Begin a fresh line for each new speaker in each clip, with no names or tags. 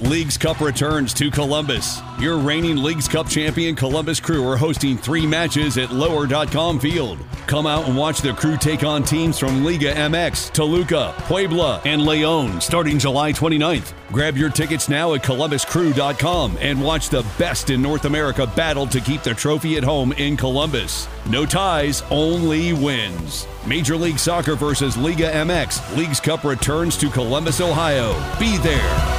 Leagues Cup returns to Columbus. Your reigning Leagues Cup champion Columbus Crew are hosting 3 matches at Lower.com Field. Come out and watch the Crew take on teams from Liga MX, Toluca, Puebla, and León starting July 29th. Grab your tickets now at ColumbusCrew.com and watch the best in North America battle to keep the trophy at home in Columbus. No ties, only wins. Major League Soccer versus Liga MX. Leagues Cup returns to Columbus, Ohio. Be there.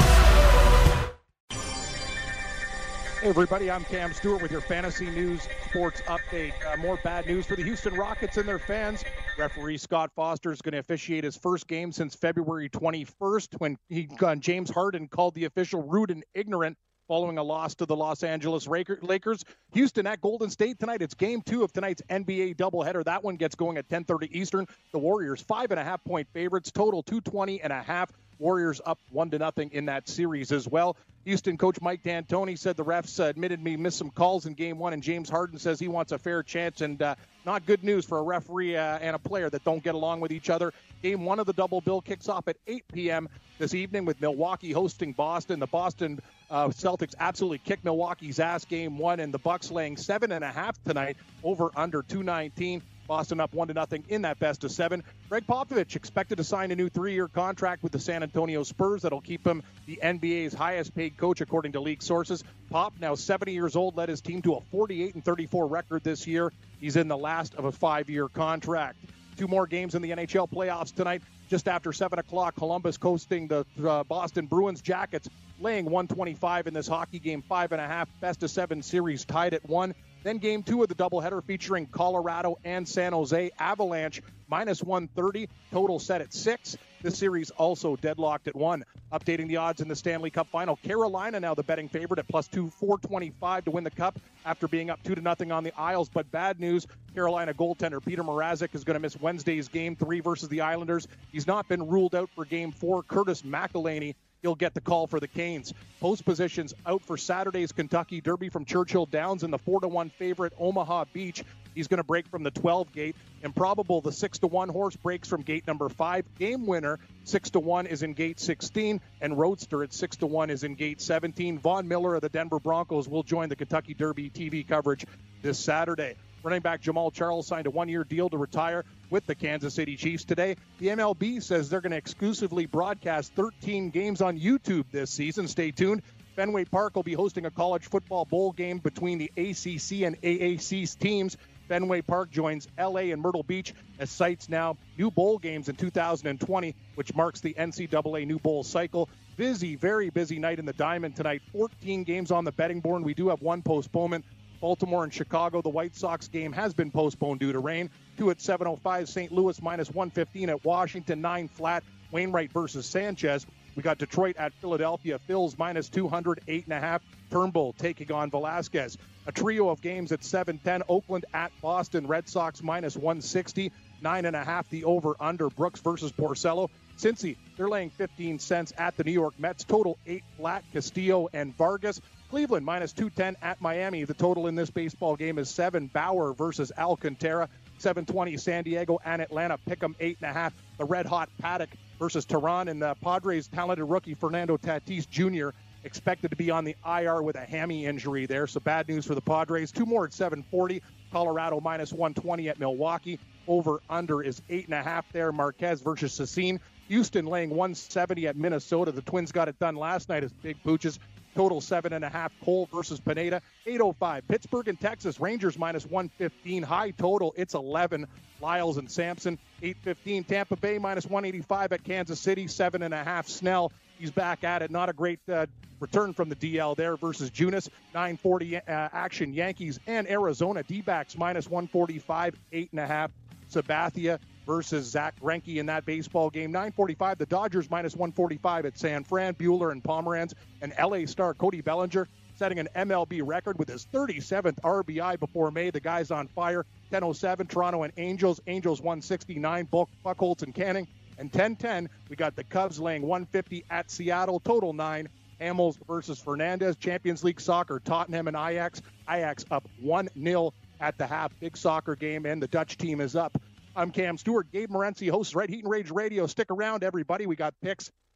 Hey everybody, I'm Cam Stewart with your Fantasy News Sports Update. More bad news for the Houston Rockets and their fans. Referee Scott Foster is going to officiate his first game since February 21st when James Harden called the official rude and ignorant following a loss to the Los Angeles Lakers. Houston at Golden State tonight. It's game 2 of tonight's NBA doubleheader. That one gets going at 10:30 Eastern. The Warriors 5.5-point favorites, total 220.5. Warriors up 1-0 in that series as well. Houston coach Mike D'Antoni said the refs admitted me missed some calls in game 1, and James Harden says he wants a fair chance, and not good news for a referee and a player that don't get along with each other. Game 1 of the double bill kicks off at 8 p.m. this evening with Milwaukee hosting Boston. The Boston Celtics absolutely kicked Milwaukee's ass game 1, and the Bucks laying 7.5 tonight, over under 219. Boston up 1-0 in that best of 7. Greg Popovich expected to sign a new 3-year contract with the San Antonio Spurs that'll keep him the NBA's highest paid coach, according to league sources. Pop, now 70 years old, led his team to a 48-34 record this year. He's in the last of a 5-year contract. 2 more games in the NHL playoffs tonight. Just after 7 o'clock, Columbus hosting the Boston Bruins. Jackets laying 125 in this hockey game, 5.5. Best of 7 series tied at 1. Then game 2 of the doubleheader featuring Colorado and San Jose. Avalanche minus 130, total set at 6. This series also deadlocked at 1. Updating the odds in the Stanley Cup final. Carolina now the betting favorite at plus 425 to win the Cup after being up 2-0 on the Isles. But bad news, Carolina goaltender Peter Mrazek is going to miss Wednesday's game 3 versus the Islanders. He's not been ruled out for game 4. Curtis McElhinney, he'll get the call for the Canes. Post positions out for Saturday's Kentucky Derby from Churchill Downs and the 4-1 favorite Omaha Beach. He's going to break from the 12 gate. Improbable, the 6-1 horse breaks from gate number 5. Game winner, 6-1, is in gate 16. And Roadster at 6-1 is in gate 17. Von Miller of the Denver Broncos will join the Kentucky Derby TV coverage this Saturday. Running back Jamal Charles signed a 1-year deal to retire with the Kansas City Chiefs today. The MLB says they're going to exclusively broadcast 13 games on YouTube this season. Stay tuned. Fenway Park will be hosting a college football bowl game between the ACC and AAC teams. Fenway Park joins LA and Myrtle Beach as sites now new bowl games in 2020, which marks the NCAA new bowl cycle. Busy, very busy night in the Diamond tonight. 14 games on the betting board. We do have 1 postponement. Baltimore and Chicago, the White Sox game has been postponed due to rain. 2 at 7:05, St. Louis minus 115 at Washington, 9 flat, Wainwright versus Sanchez. We got Detroit at Philadelphia, Phils minus 200, 8.5, Turnbull taking on Velasquez. A trio of games at 7:10, Oakland at Boston, Red Sox minus 160, 9.5 the over-under, Brooks versus Porcello. Cincy, they're laying 15 cents at the New York Mets, total 8 flat, Castillo and Vargas. Cleveland minus 210 at Miami. The total in this baseball game is 7. Bauer versus Alcantara. 7:20 San Diego and Atlanta. Pick'em 8.5. The red-hot Paddock versus Tehran. And the Padres' talented rookie Fernando Tatis Jr. expected to be on the IR with a hammy injury there. So bad news for the Padres. 2 more at 7:40. Colorado minus 120 at Milwaukee. Over-under is 8.5 there. Marquez versus Cecine. Houston laying 170 at Minnesota. The Twins got it done last night as Big Pooches. Total 7.5. Cole versus Pineda. 8:05. Pittsburgh and Texas. Rangers minus 115. High total. It's 11. Lyles and Sampson. 8:15. Tampa Bay minus 185 at Kansas City. 7.5. Snell. He's back at it. Not a great return from the DL there versus Junis. 9:40 action. Yankees and Arizona. D-backs minus 145. 8.5. Sabathia versus Zach Greinke in that baseball game. 9:45, the Dodgers minus 145 at San Fran. Bueller and Pomeranz. And LA star Cody Bellinger setting an MLB record with his 37th RBI before May. The guy's on fire. 10:07, Toronto and Angels. Angels 169, Buchholz and Canning. And 10:10, we got the Cubs laying 150 at Seattle. Total 9. Hamels versus Fernandez. Champions League soccer, Tottenham and Ajax. Ajax up 1-0 at the half. Big soccer game, and the Dutch team is up. I'm Cam Stewart. Gabe Morency hosts Red Heat and Rage Radio. Stick around, everybody. We got picks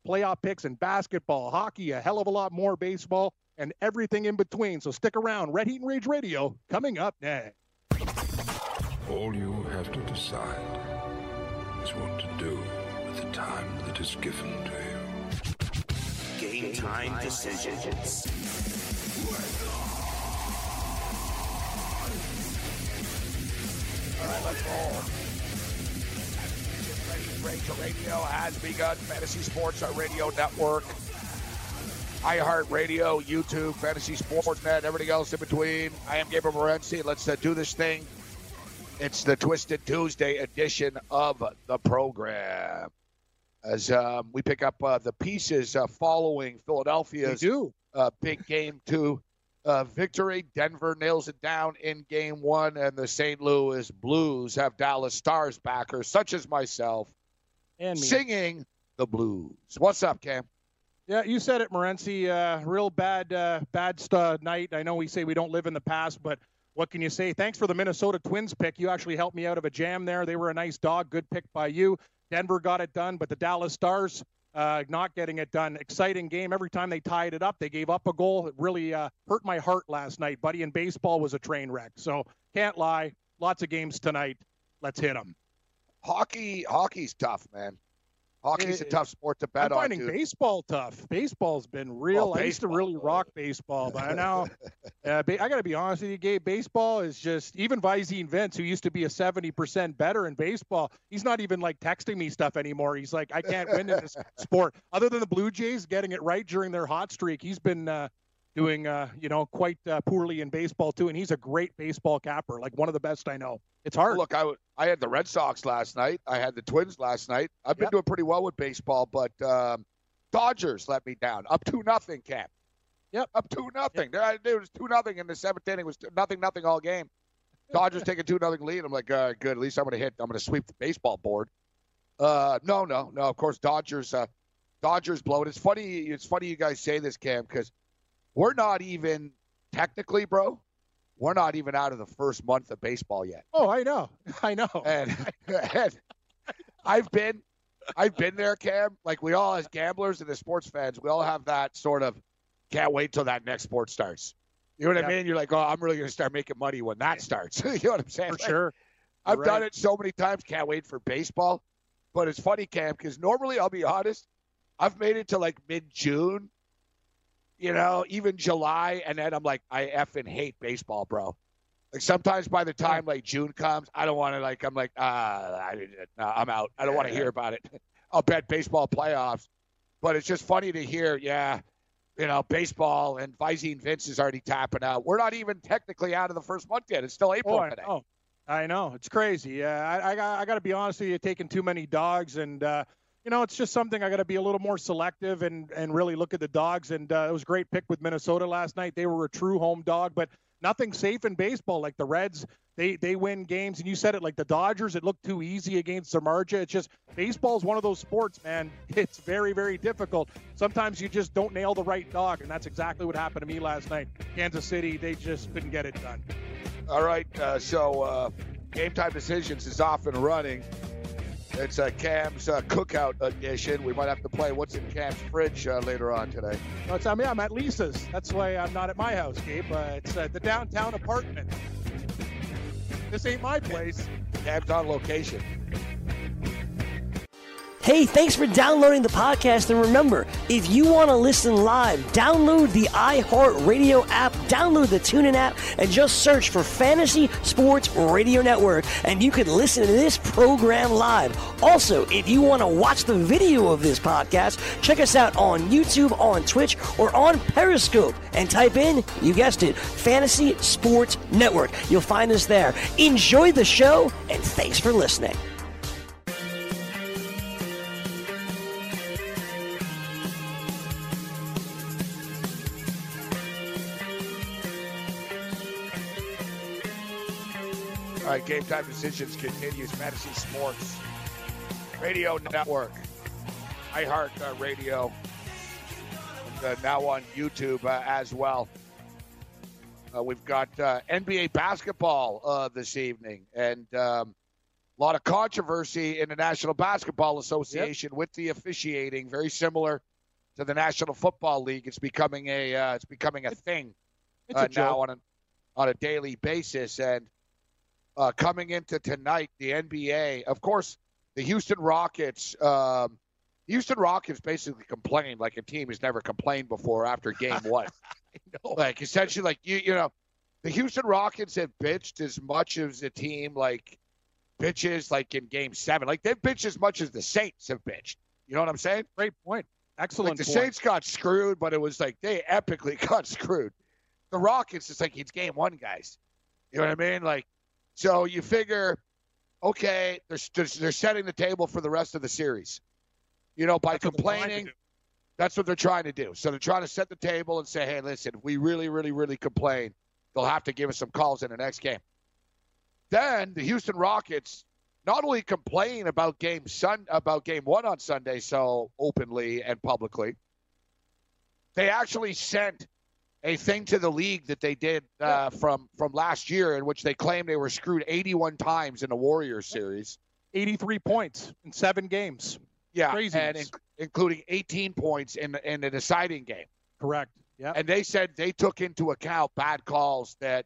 playoff picks in basketball, hockey, a hell of a lot more, baseball, and everything in between. So stick around. Red Heat and Rage Radio coming up next.
All you have to decide is what to do with the time that is given to you.
Game time decisions.
All right, let's roll. Rachel Radio has begun. Fantasy Sports Radio Network, iHeartRadio, YouTube, Fantasy Sports Net, everything else in between. I am Gabriel Morency. Let's do this thing. It's the Twisted Tuesday edition of the program. As we pick up the pieces following Philadelphia's big Game 2 victory. Denver nails it down in Game 1, and the St. Louis Blues have Dallas Stars backers, such as myself,
and me,
singing the blues. What's up, Cam?
Yeah, you said it, Morency. Real bad night. I know we say we don't live in the past, but what can you say? Thanks for the Minnesota Twins pick. You actually helped me out of a jam there. They were a nice dog. Good pick by you. Denver got it done, but the Dallas Stars not getting it done. Exciting game. Every time they tied it up, they gave up a goal. It really hurt my heart last night, buddy, and baseball was a train wreck. So can't lie. Lots of games tonight. Let's hit them.
Hockey's tough, man. Hockey's a tough sport to bet on.
I'm finding baseball tough. Baseball's been real. I used to really rock baseball, but now I got to be honest with you, Gabe. Baseball is just, even Visine Vince, who used to be a 70% better in baseball, he's not even like texting me stuff anymore. He's like, I can't win in this sport. Other than the Blue Jays getting it right during their hot streak, he's been doing quite poorly in baseball too, and he's a great baseball capper, like one of the best I know. It's hard.
Look, I had the Red Sox last night. I had the Twins last night. I've been doing pretty well with baseball, but Dodgers let me down. Up 2-0, Cam.
Yep.
Up 2-0. It was 2-0 in the seventh inning. It was 0-0 all game. Dodgers take a 2-0 lead. I'm like, good. At least I'm going to sweep the baseball board. No. Of course, Dodgers blow it. It's funny you guys say this, Cam, because we're not even technically, bro. We're not even out of the first month of baseball yet.
Oh, I know.
And I've been there, Cam. Like we all, as gamblers and as sports fans, we all have that sort of can't wait till that next sport starts. You know what I mean? You're like, oh, I'm really going to start making money when that starts. You know what I'm saying?
For sure.
I've done it so many times. Can't wait for baseball. But it's funny, Cam, because normally, I'll be honest, I've made it to like mid-June. Even July, and then I'm like, I effing hate baseball, bro. Like sometimes by the time like June comes, I don't want to I'm like, I'm out. I don't want to hear about it. I'll bet baseball playoffs. But it's just funny to hear, baseball and Visine Vince is already tapping out. We're not even technically out of the first month yet. It's still April today.
I know. It's crazy. Yeah, I got to be honest with you, taking too many dogs and it's just something I got to be a little more selective and really look at the dogs. And it was a great pick with Minnesota last night. They were a true home dog, but nothing safe in baseball. Like the Reds, they win games. And you said it, like the Dodgers, it looked too easy against Samardzija. It's just baseball is one of those sports, man. It's very, very difficult. Sometimes you just don't nail the right dog, and that's exactly what happened to me last night. Kansas City, they just couldn't get it done.
All right, so Game Time Decisions is off and running. It's Cam's cookout edition. We might have to play What's in Cam's Fridge later on today.
No, I'm at Lisa's. That's why I'm not at my house, Gabe. It's the downtown apartment. This ain't my place.
Cam's on location.
Hey, thanks for downloading the podcast. And remember, if you want to listen live, download the iHeartRadio app, download the TuneIn app, and just search for Fantasy Sports Radio Network, and you can listen to this program live. Also, if you want to watch the video of this podcast, check us out on YouTube, on Twitch, or on Periscope, and type in, you guessed it, Fantasy Sports Network. You'll find us there. Enjoy the show, and thanks for listening.
All right, Game Time Decisions continues. Fantasy Sports Radio Network, iHeart Radio, and now on YouTube as well. We've got NBA basketball this evening, and A lot of controversy in the National Basketball Association with the officiating, very similar to the National Football League. It's becoming a thing now on a daily basis. And coming into tonight, the NBA, of course, the Houston Rockets. Houston Rockets basically complained like a team has never complained before after game one. Like, essentially, like, you know, the Houston Rockets have bitched as much as a team, like, bitches, like, in game 7. Like, they've bitched as much as the Saints have bitched. You know what I'm saying?
Great point. Excellent
like, the
point.
Saints got screwed, but it was like they epically got screwed. The Rockets, it's like it's game 1, guys. You know what I mean? Like, so you figure, okay, they're setting the table for the rest of the series. You know, by complaining, that's what they're trying to do. So they're trying to set the table and say, hey, listen, if we really, really, really complain, they'll have to give us some calls in the next game. Then the Houston Rockets not only complain about game 1 on Sunday so openly and publicly, they actually sent a thing to the league that they did from last year in which they claimed they were screwed 81 times in the Warriors series.
83 points in 7 games.
Yeah,
Craziness.
and including 18 points in the deciding game.
Correct. Yeah.
And they said they took into account bad calls that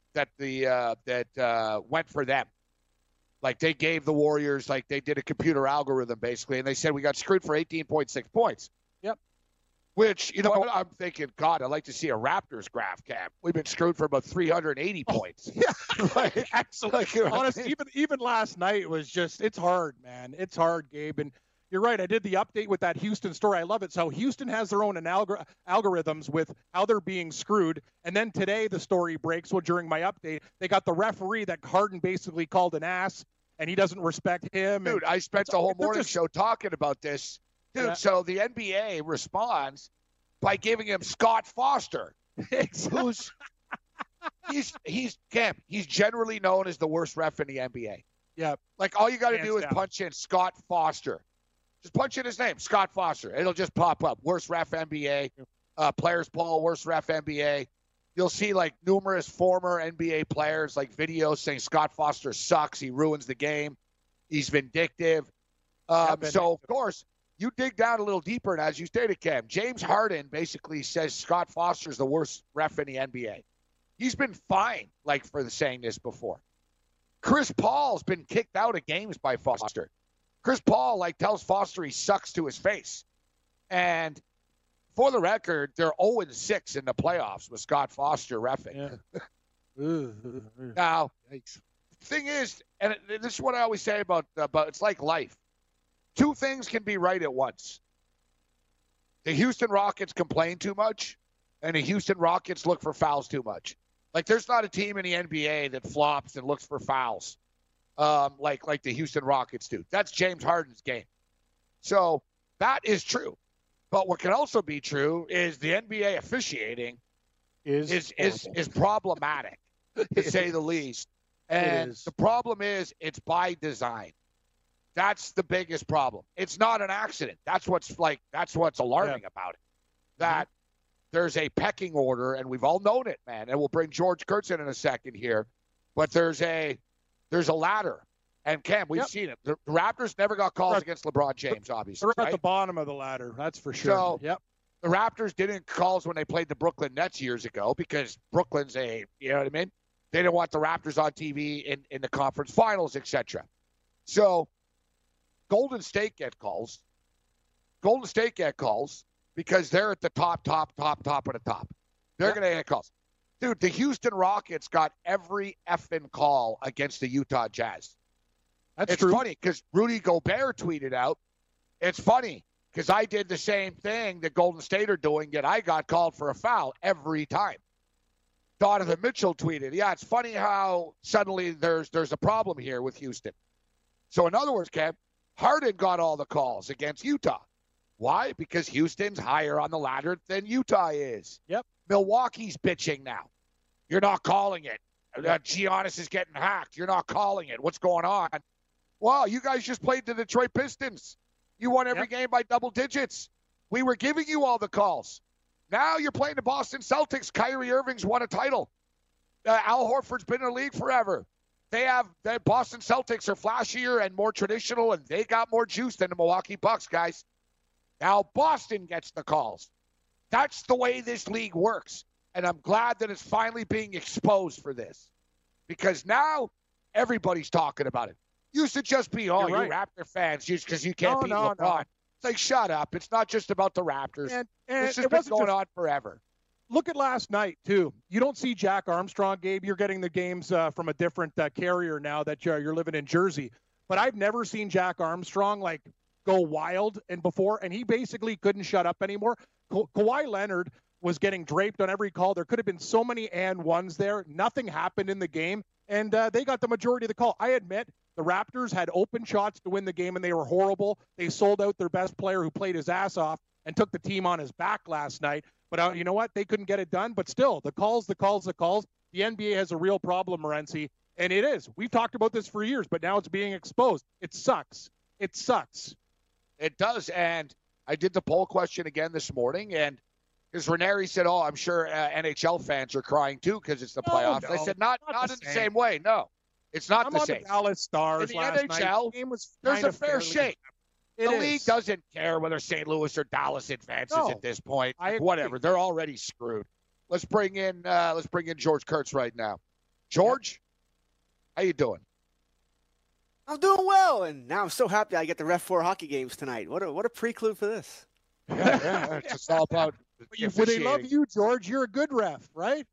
went for them. Like, they gave the Warriors, like, they did a computer algorithm basically, and they said we got screwed for 18.6 points.
Yep.
Which, you know, I'm thinking, God, I'd like to see a Raptors graph, Cam. We've been screwed for about 380 points.
Yeah.
Like,
Excellent.
like, you know
Honestly, even last night was just, it's hard, man. It's hard, Gabe. And you're right. I did the update with that Houston story. I love it. So Houston has their own algorithms with how they're being screwed. And then today the story breaks. Well, during my update, they got the referee that Harden basically called an ass, and he doesn't respect him.
Dude, I spent the whole morning show talking about this. Dude,
Yeah.
So the NBA responds by giving him Scott Foster, who's he's generally known as the worst ref in the NBA.
Yeah.
Like, all you got to
Hands
do is
down.
punch in Scott Foster. Just punch in his name, Scott Foster. It'll just pop up. Worst ref NBA. Players poll, worst ref NBA. You'll see, like, numerous former NBA players, like, videos saying Scott Foster sucks. He ruins the game. He's vindictive. So, of course, you dig down a little deeper, and as you stated, Cam, James Harden basically says Scott Foster's the worst ref in the NBA. He's been fined, like, for saying this before. Chris Paul's been kicked out of games by Foster. Chris Paul, like, tells Foster he sucks to his face. And for the record, they're 0-6 in the playoffs with Scott Foster reffing.
Yeah.
Now, thing is, and this is what I always say about it's like life. 2 things can be right at once. The Houston Rockets complain too much, and the Houston Rockets look for fouls too much. Like, there's not a team in the NBA that flops and looks for fouls like the Houston Rockets do. That's James Harden's game. So that is true. But what can also be true is the NBA officiating is problematic, to say the least. And the problem is it's by design. That's the biggest problem. It's not an accident. That's what's alarming about it. That there's a pecking order, and we've all known it, man. And we'll bring George Kurtz in a second here. But there's a ladder. And, Cam, we've seen it. The Raptors never got calls against LeBron James, obviously.
They're at the bottom of the ladder. That's for sure.
So,
yep.
The Raptors didn't calls when they played the Brooklyn Nets years ago because Brooklyn's you know what I mean? They didn't want the Raptors on TV in the conference finals, etc. So Golden State get calls. Golden State get calls because they're at the top of the top. They're going to get calls. Dude, the Houston Rockets got every effing call against the Utah Jazz.
That's
it's
true.
funny because Rudy Gobert tweeted out, it's funny because I did the same thing that Golden State are doing, yet I got called for a foul every time. Donovan Mitchell tweeted, yeah, it's funny how suddenly there's a problem here with Houston. So in other words, Kev, Harden got all the calls against Utah. Why? Because Houston's higher on the ladder than Utah is.
Yep.
Milwaukee's bitching now. You're not calling it. Giannis is getting hacked. You're not calling it. What's going on? Well, you guys just played the Detroit Pistons. You won every game by double digits. We were giving you all the calls. Now you're playing the Boston Celtics. Kyrie Irving's won a title. Al Horford's been in the league forever. the Boston Celtics are flashier and more traditional, and they got more juice than the Milwaukee Bucks, guys. Now Boston gets the calls. That's the way this league works. And I'm glad that it's finally being exposed for this. Because now everybody's talking about it. Used to just be, you Raptor fans, just because you can't beat LeBron. No. It's like, shut up. It's not just about the Raptors. And this has been going on forever.
Look at last night, too. You don't see Jack Armstrong, Gabe. You're getting the games from a different carrier now that you're living in Jersey. But I've never seen Jack Armstrong, go wild and he basically couldn't shut up anymore. Kawhi Leonard was getting draped on every call. There could have been so many and ones there. Nothing happened in the game, and they got the majority of the call. I admit the Raptors had open shots to win the game, and they were horrible. They sold out their best player who played his ass off and took the team on his back last night. But you know what? They couldn't get it done. But still, the calls. The NBA has a real problem, Morency, and it is. We've talked about this for years, but now it's being exposed. It sucks. It sucks.
It does, and I did the poll question again this morning, and because Ranieri said, I'm sure NHL fans are crying too because it's the playoffs. I said, not in the same way. No, it's not the same.
The Dallas Stars
in the NHL,
the game was
there's a fair shake. The league doesn't care whether St. Louis or Dallas advances at this point. Whatever, they're already screwed. Let's bring in George Kurtz right now. George, how you doing?
I'm doing well, and now I'm so happy I get to ref 4 hockey games tonight. What a preclude for this.
Yeah, it's just all about.
When they love you, George, you're a good ref, right?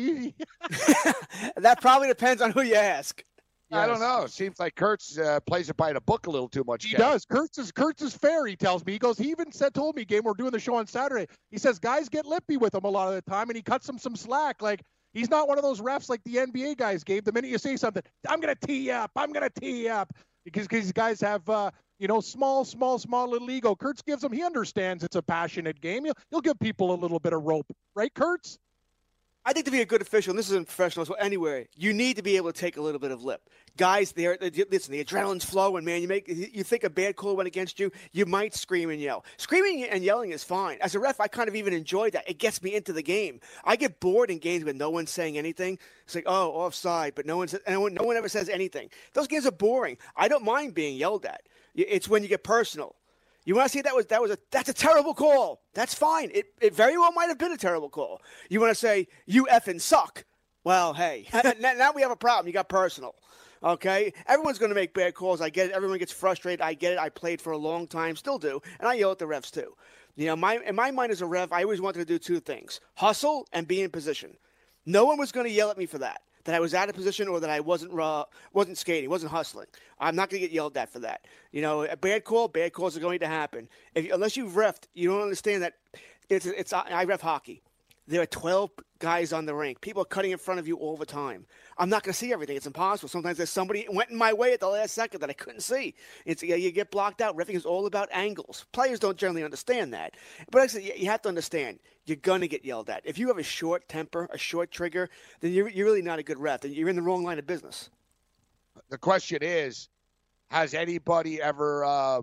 That probably depends on who you ask.
Yes. I don't know. It seems like Kurtz plays it by the book a little too much.
He does. Kurtz is fair, he tells me. He goes, he even told me, we're doing the show on Saturday. He says guys get lippy with him a lot of the time, and he cuts them some slack. He's not one of those refs like the NBA guys, Gabe. The minute you say something, I'm going to tee you up. Because these guys have, small little ego. Kurtz gives them, he understands it's a passionate game. He'll give people a little bit of rope. Right, Kurtz?
I think to be a good official, and this isn't professional, so anywhere, you need to be able to take a little bit of lip. Guys, listen, the adrenaline's flowing, man. You think a bad call went against you, you might scream and yell. Screaming and yelling is fine. As a ref, I kind of even enjoy that. It gets me into the game. I get bored in games when no one's saying anything. It's like, offside, but no one ever says anything. Those games are boring. I don't mind being yelled at. It's when you get personal. You want to say that's a terrible call. That's fine. It very well might have been a terrible call. You want to say, you effing suck. Well, hey, now we have a problem. You got personal. Okay? Everyone's going to make bad calls. I get it. Everyone gets frustrated. I get it. I played for a long time, still do. And I yell at the refs too. In my mind as a ref, I always wanted to do 2 things. Hustle and be in position. No one was going to yell at me for that I was out of position or that I wasn't skating, wasn't hustling. I'm not going to get yelled at for that. A bad calls are going to happen. Unless you've refed, you don't understand that I ref hockey. There are 12 guys on the rink. People are cutting in front of you all the time. I'm not going to see everything. It's impossible. Sometimes there's somebody went in my way at the last second that I couldn't see. You get blocked out. Reffing is all about angles. Players don't generally understand that. But actually, you have to understand, you're going to get yelled at. If you have a short temper, a short trigger, then you're really not a good ref. Then you're in the wrong line of business.
The question is, has anybody ever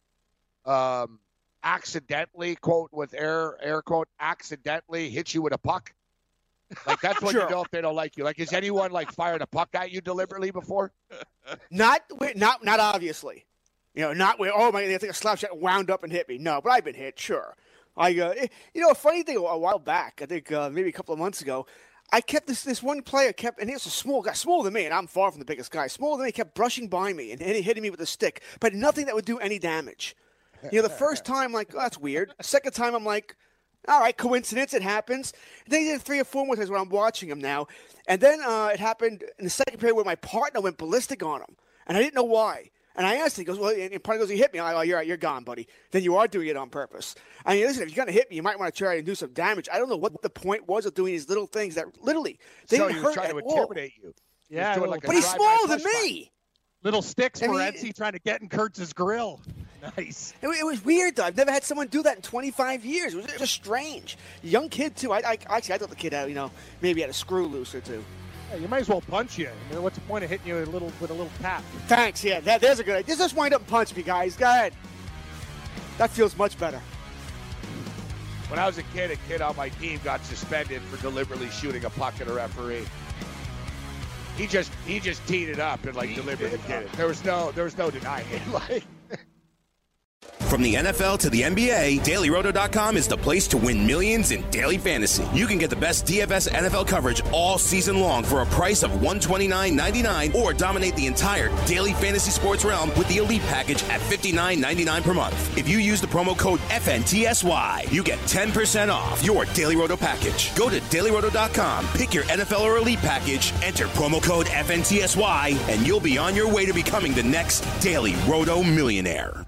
accidentally, quote with air quote, accidentally hit you with a puck? That's what you know if they don't like you. Has anyone fired a puck at you deliberately before?
Not obviously. Not where, they think a slap shot wound up and hit me. No, but I've been hit, sure. A funny thing a while back, I think maybe a couple of months ago, I kept this one player and he was a small guy, smaller than me, and I'm far from the biggest guy. Smaller than me, kept brushing by me and hitting me with a stick, but nothing that would do any damage. The first time, that's weird. Second time, I'm like, all right, coincidence, it happens. And then he did 3 or 4 more times when I'm watching him now. And then it happened in the second period where my partner went ballistic on him. And I didn't know why. And I asked him, he goes, and partner goes, he hit me. I'm like, you're gone, buddy. Then you are doing it on purpose. Listen, if you're going to hit me, you might want to try and do some damage. I don't know what the point was of doing these little things that literally, they didn't hurt at all. So he was trying to intimidate you.
Yeah,
but he's smaller than me.
Little sticks for Etsy trying to get in Kurtz's grill. Nice.
It was weird, though. I've never had someone do that in 25 years. It was just strange. Young kid, too. I thought the kid had, maybe had a screw loose or 2.
Yeah, you might as well punch you. What's the point of hitting you with a little tap?
Thanks. Yeah, there's a good idea. Just wind up and punch me, guys. Go ahead. That feels much better.
When I was a kid on my team got suspended for deliberately shooting a puck at a referee. he just teed it up and like deliberately did it. There was no denying it. Like.
From the NFL to the NBA, DailyRoto.com is the place to win millions in daily fantasy. You can get the best DFS NFL coverage all season long for a price of $129.99 or dominate the entire daily fantasy sports realm with the Elite Package at $59.99 per month. If you use the promo code FNTSY, you get 10% off your Daily Roto package. Go to DailyRoto.com, pick your NFL or Elite Package, enter promo code FNTSY, and you'll be on your way to becoming the next Daily Roto millionaire.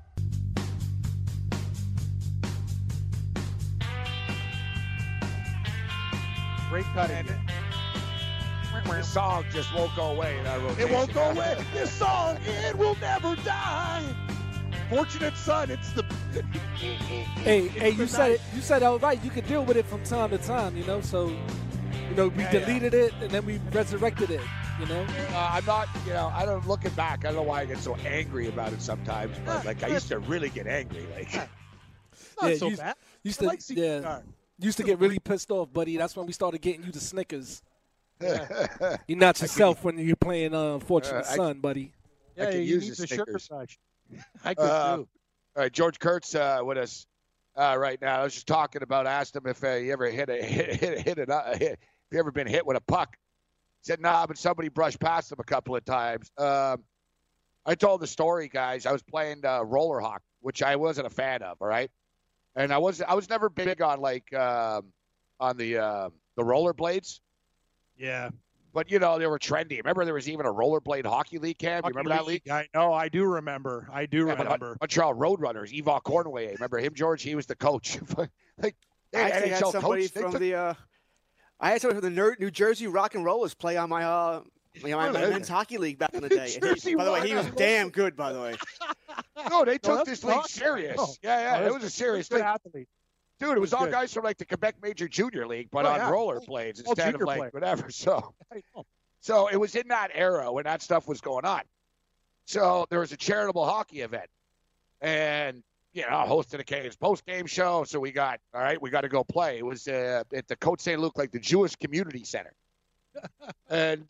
Great cutting.
This song just won't go away in our rotation.
It won't go away. This song, it will never die. Fortunate son, it's the.
Hey, you said it. You said all right. You could deal with it from time to time, you know. So, you know, we deleted it and then we resurrected it. You know.
I'm not. You know, I don't. Looking back, I don't know why I get so angry about it sometimes. But like, I used to really get angry. Like,
not so bad.
Used to, used to get really pissed off, buddy. That's when we started getting you the Snickers. You're not yourself when you're playing Fortunate Son, buddy.
Yeah, I can use the Snickers.
I could too. All
right, George Kurtz with us right now. I was just talking about. Asked him if he ever if you ever been hit with a puck. He said, nah, but somebody brushed past him a couple of times. I told the story, guys. I was playing roller hockey, which I wasn't a fan of. All right. And I was never big on like on the rollerblades.
Yeah.
But you know, they were trendy. Remember there was even a rollerblade hockey league, Cam? You remember that league?
I know, I do remember.
Montreal Roadrunners, Yvan Cornway. Remember him, George? He was the coach. Like
I actually had somebody from the New Jersey Rock and Rollers play on my men's hockey league back in the day. By the way, he was damn good, by the way.
No, they took this league serious.
Oh.
Yeah, it was a serious league.
Athlete.
Dude, it was all guys from like the Quebec Major Junior League, but on rollerblades instead of like whatever. So it was in that era when that stuff was going on. So there was a charitable hockey event, and you know, hosted a Canes post-game show. So we got to go play. It was at the Côte Saint-Luc, like the Jewish Community Center, and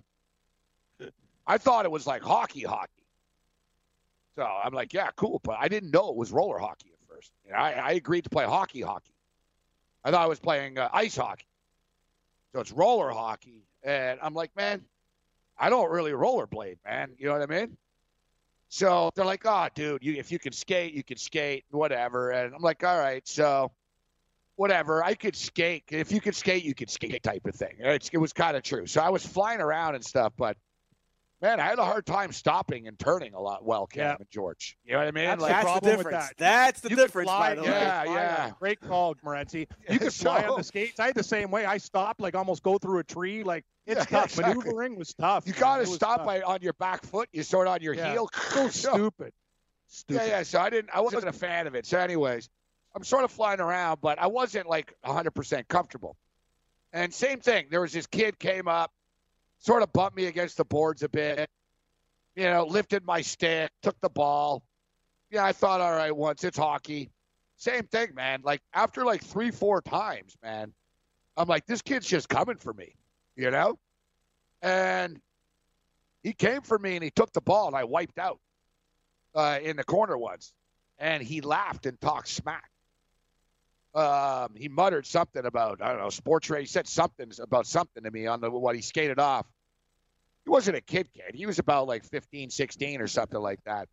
I thought it was like hockey. So I'm like, yeah, cool, but I didn't know it was roller hockey at first. You know, I agreed to play hockey. I thought I was playing ice hockey. So it's roller hockey, and I'm like, man, I don't really rollerblade, man. You know what I mean? So they're like, oh, dude, if you can skate, you can skate, whatever. And I'm like, all right, so whatever. I could skate. If you could skate, you could skate type of thing. It was kind of true. So I was flying around and stuff, but man, I had a hard time stopping and turning a lot. Well, Cam and George, you know what I mean?
That's the difference. That's the difference, by the way.
Yeah.
Great call, Morency. You could fly on the skates. I had the same way. I stopped, like almost go through a tree. Like it's tough. Exactly. Maneuvering was tough.
You got to stop on your back foot. You sort on your heel.
So stupid.
Yeah. So I wasn't a fan of it. So, anyways, I'm sort of flying around, but I wasn't like 100% comfortable. And same thing. There was this kid came up. Sort of bumped me against the boards a bit, you know, lifted my stick, took the ball. Yeah, I thought, all right, once it's hockey. Same thing, man. Like, after like 3-4 times, man, I'm like, this kid's just coming for me, you know? And he came for me and he took the ball and I wiped out in the corner once. And he laughed and talked smack. He muttered something about, I don't know, sports radio. He said something about something to me on what he skated off. He wasn't a kid. He was about like 15, 16 or something like that.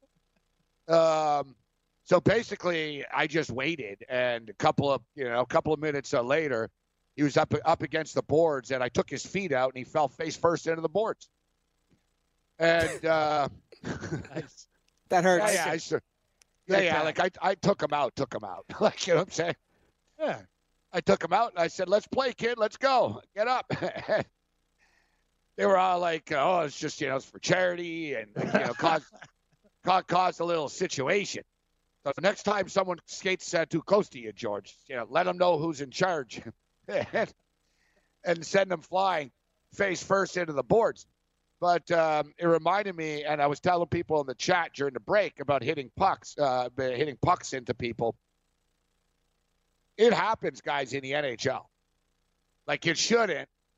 So basically I just waited, and a couple of minutes later, he was up against the boards, and I took his feet out and he fell face first into the boards. And
that hurts.
Yeah. Like I took him out. Like, you know what I'm saying? Yeah. I took him out and I said, let's play, kid. Let's go. Get up. They were all like, oh, it's just, you know, it's for charity and, you know, caused a little situation. So the next time someone skates too close to you, George, you know, let them know who's in charge and send them flying face first into the boards. But it reminded me, and I was telling people in the chat during the break about hitting pucks into people. It happens, guys, in the NHL. Like, it shouldn't,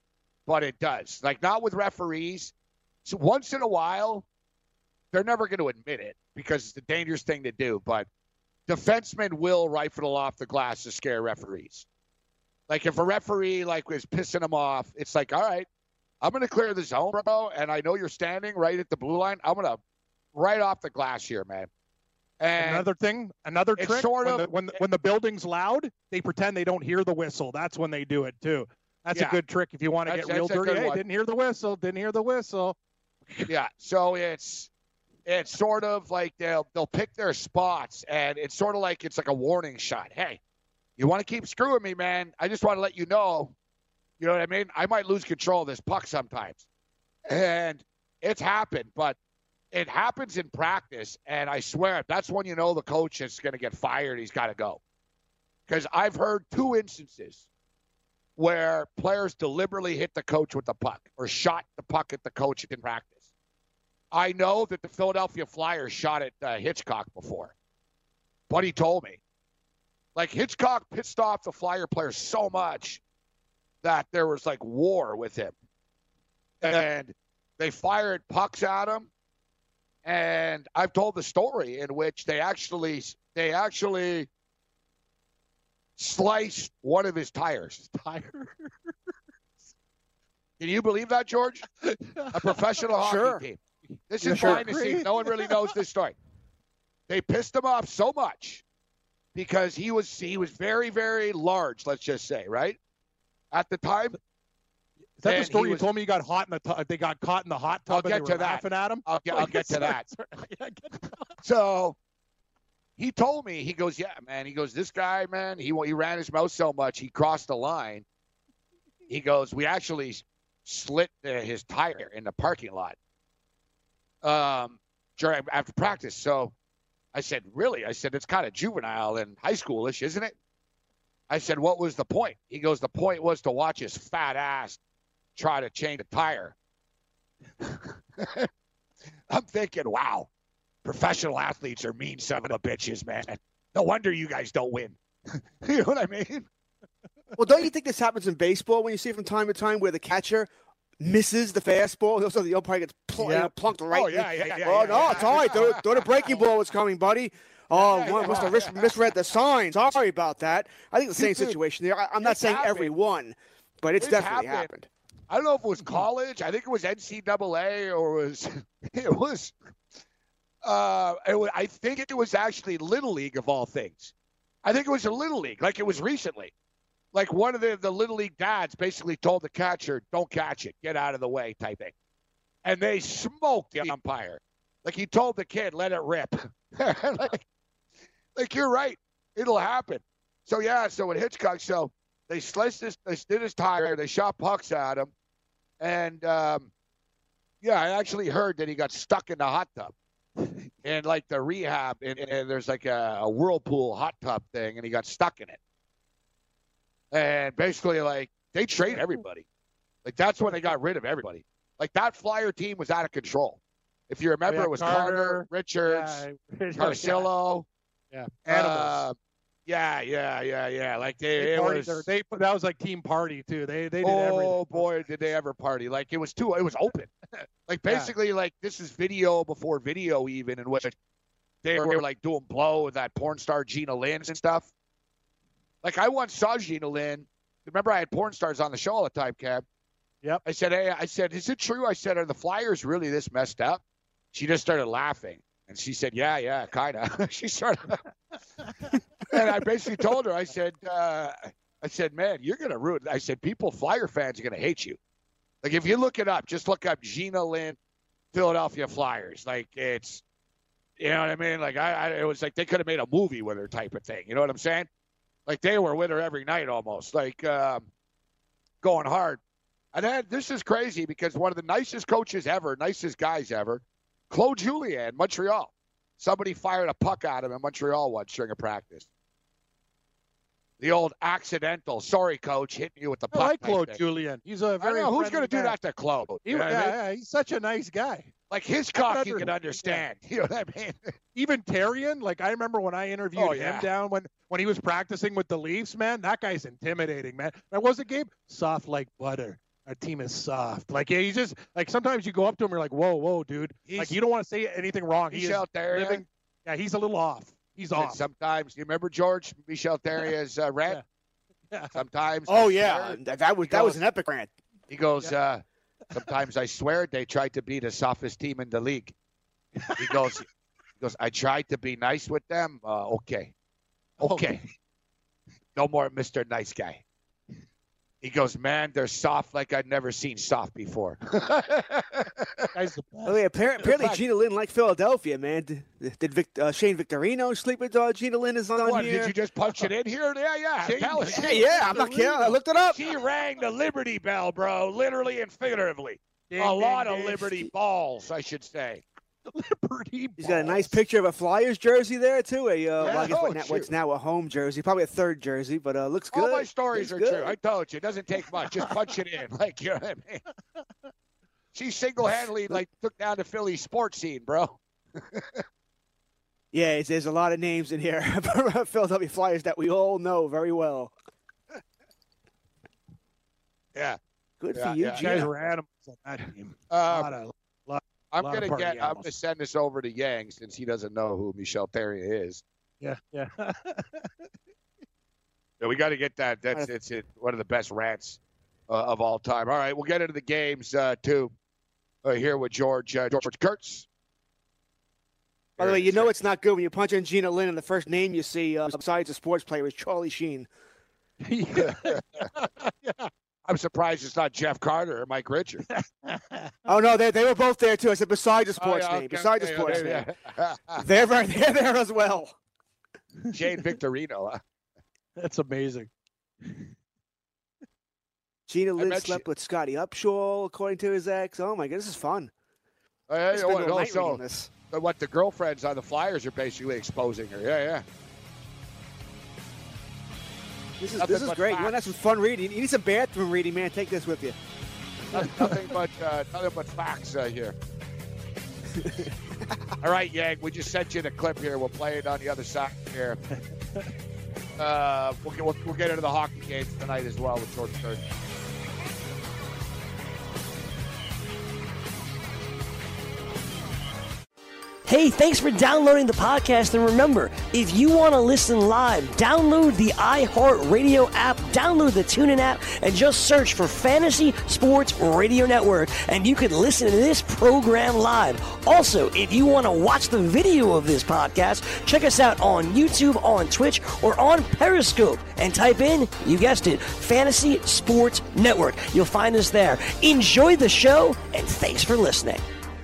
but it does. Like, not with referees. So once in a while, they're never going to admit it because it's a dangerous thing to do, but defensemen will rifle off the glass to scare referees. Like, if a referee, like, was pissing them off, it's like, all right, I'm going to clear the zone, bro, and I know you're standing right at the blue line. I'm going to right off the glass here, man. And
another trick,
sort of,
when the building's loud, they pretend they don't hear the whistle. That's when they do it, too. That's a good trick if you want to get real dirty. Hey, didn't hear the whistle.
Yeah, so it's sort of like they'll pick their spots, and it's sort of like it's like a warning shot. Hey, you want to keep screwing me, man? I just want to let you know, you know what I mean? I might lose control of this puck sometimes. And it's happened, but it happens in practice, and I swear, that's when you know the coach is going to get fired. He's got to go. Because I've heard 2 instances where players deliberately hit the coach with the puck or shot the puck at the coach in practice. I know that the Philadelphia Flyers shot at Hitchcock before. Buddy told me. Like, Hitchcock pissed off the Flyer players so much that there was, like, war with him. And they fired pucks at him. And I've told the story in which they actually sliced one of his tires. Can you believe that, George? A professional hockey team. This is behind the scenes. No one really knows this story. They pissed him off so much because he was very, very large, let's just say, right? At the time.
Is that the story you told me? You got hot in the they got caught in the hot tub and they were laughing at him?
I'll get to that. So he told me, he goes, yeah, man. He goes, this guy, man, he ran his mouth so much he crossed the line. He goes, we actually slit his tire in the parking lot after practice. So I said, really? I said, it's kind of juvenile and high schoolish, isn't it? I said, what was the point? He goes, the point was to watch his fat ass try to change a tire. I'm thinking, wow, professional athletes are mean son of a bitches, man. No wonder you guys don't win. You know what I mean?
Well, don't you think this happens in baseball when you see it from time to time where the catcher misses the fastball? Also, the umpire gets plunked right.
Oh, yeah.
It's all right. Thought a breaking ball was coming, buddy. Must have misread the signs. Sorry about that. I think the same situation there. I'm not saying every one, but it's definitely happened.
I don't know if it was college. I think it was NCAA or I think it was actually Little League of all things. I think it was a Little League, like it was recently. Like one of the Little League dads basically told the catcher, don't catch it, get out of the way type thing. And they smoked the umpire. Like he told the kid, let it rip. like you're right. It'll happen. So, with Hitchcock, they did his tire, they shot pucks at him. And, I actually heard that he got stuck in the hot tub. And, like, the rehab, and there's, like, a whirlpool hot tub thing, and he got stuck in it. And basically, like, they trade everybody. Like, that's when they got rid of everybody. Like, that Flyer team was out of control. If you remember, it was Carter, Richards, Carcillo.
Yeah, animals.
Like
that was like team party too. They did everything.
Oh boy, did they ever party! Like it was open. Like basically, like this is video before video, even in which they were like doing blow with that porn star Gina Lynn and stuff. Like I once saw Gina Lynn. Remember, I had porn stars on the show all the time, Cab.
Yep.
I said, is it true? I said, are the Flyers really this messed up? She just started laughing. And she said, yeah, kind of. She started. And I basically told her, I said, man, you're going to ruin it. I said, Flyer fans are going to hate you. Like, if you look it up, just look up Gina Lynn, Philadelphia Flyers. Like, it's, you know what I mean? Like, it was like they could have made a movie with her type of thing. You know what I'm saying? Like, they were with her every night almost. Like, going hard. And then this is crazy because one of the nicest coaches ever, nicest guys ever, Claude Julien, Montreal. Somebody fired a puck at him in Montreal once during a practice. The old accidental, sorry, coach, hitting you with the puck.
I like Claude Julien. He's a very.
I know, who's going to do that to Claude?
He's such a nice guy.
Like Hitchcock, you can understand. Yeah. You know what I mean?
Even Therrien, like I remember when I interviewed him down when he was practicing with the Leafs, man, that guy's intimidating, man. That was a game soft like butter. That team is soft. Like, yeah, he's just like sometimes you go up to him, you're like, whoa, dude. Like, you don't want to say anything wrong.
Michel Therrien.
Yeah, he's a little off. He's off.
Sometimes, you remember George Michel Therrien's rant?
Yeah.
Sometimes.
Oh yeah, that was an epic rant.
He goes, sometimes I swear they tried to be the softest team in the league. He goes, I tried to be nice with them. Okay. No more Mr. Nice Guy. He goes, man, they're soft like I'd never seen soft before.
Oh, yeah, apparently Gina Lynn liked Philadelphia, man. Did Shane Victorino sleep with Gina Lynn is on here?
Did you just punch it in here? Yeah.
I'm not kidding. I looked it up.
She rang the Liberty Bell, bro, literally and figuratively. A lot of Liberty balls, I should say.
Liberty balls.
He's got a nice picture of a Flyers jersey there, too. Well, I guess what's now a home jersey. Probably a third jersey, but looks good.
All my stories are true. I told you. It doesn't take much. Just punch it in. Like, you know what I mean? She single-handedly, took down the Philly sports scene, bro.
Yeah, there's a lot of names in here for Philadelphia Flyers that we all know very well.
Yeah.
Good for you,
You guys were animals on that team.
I'm gonna send this over to Yang since he doesn't know who Michel Therrien is.
Yeah.
Yeah, we got to get that. It's one of the best rants of all time. All right, we'll get into the games too. Here with George Kurtz.
By the way, you know it's not good when you punch in Gina Lynn and the first name you see besides a sports player is Charlie Sheen.
Yeah. I'm surprised it's not Jeff Carter or Mike Richards.
Oh, no, they were both there, too. I said besides the sports name. Besides the sports name. They're there as well.
Shane Victorino. Huh?
That's amazing.
Gina Lynn slept with Scotty Upshaw, according to his ex. Oh, my God, this is fun.
What the girlfriends on the Flyers are basically exposing her. Yeah.
This is great. You want to have some fun reading? You need some bathroom reading, man. Take this with you.
Nothing but facts here. All right, Yang, we just sent you the clip here. We'll play it on the other side here. We'll get into the hockey games tonight as well with George Kurtz.
Hey, thanks for downloading the podcast. And remember, if you want to listen live, download the iHeartRadio app, download the TuneIn app, and just search for Fantasy Sports Radio Network, and you can listen to this program live. Also, if you want to watch the video of this podcast, check us out on YouTube, on Twitch, or on Periscope, and type in, you guessed it, Fantasy Sports Network. You'll find us there. Enjoy the show, and thanks for listening.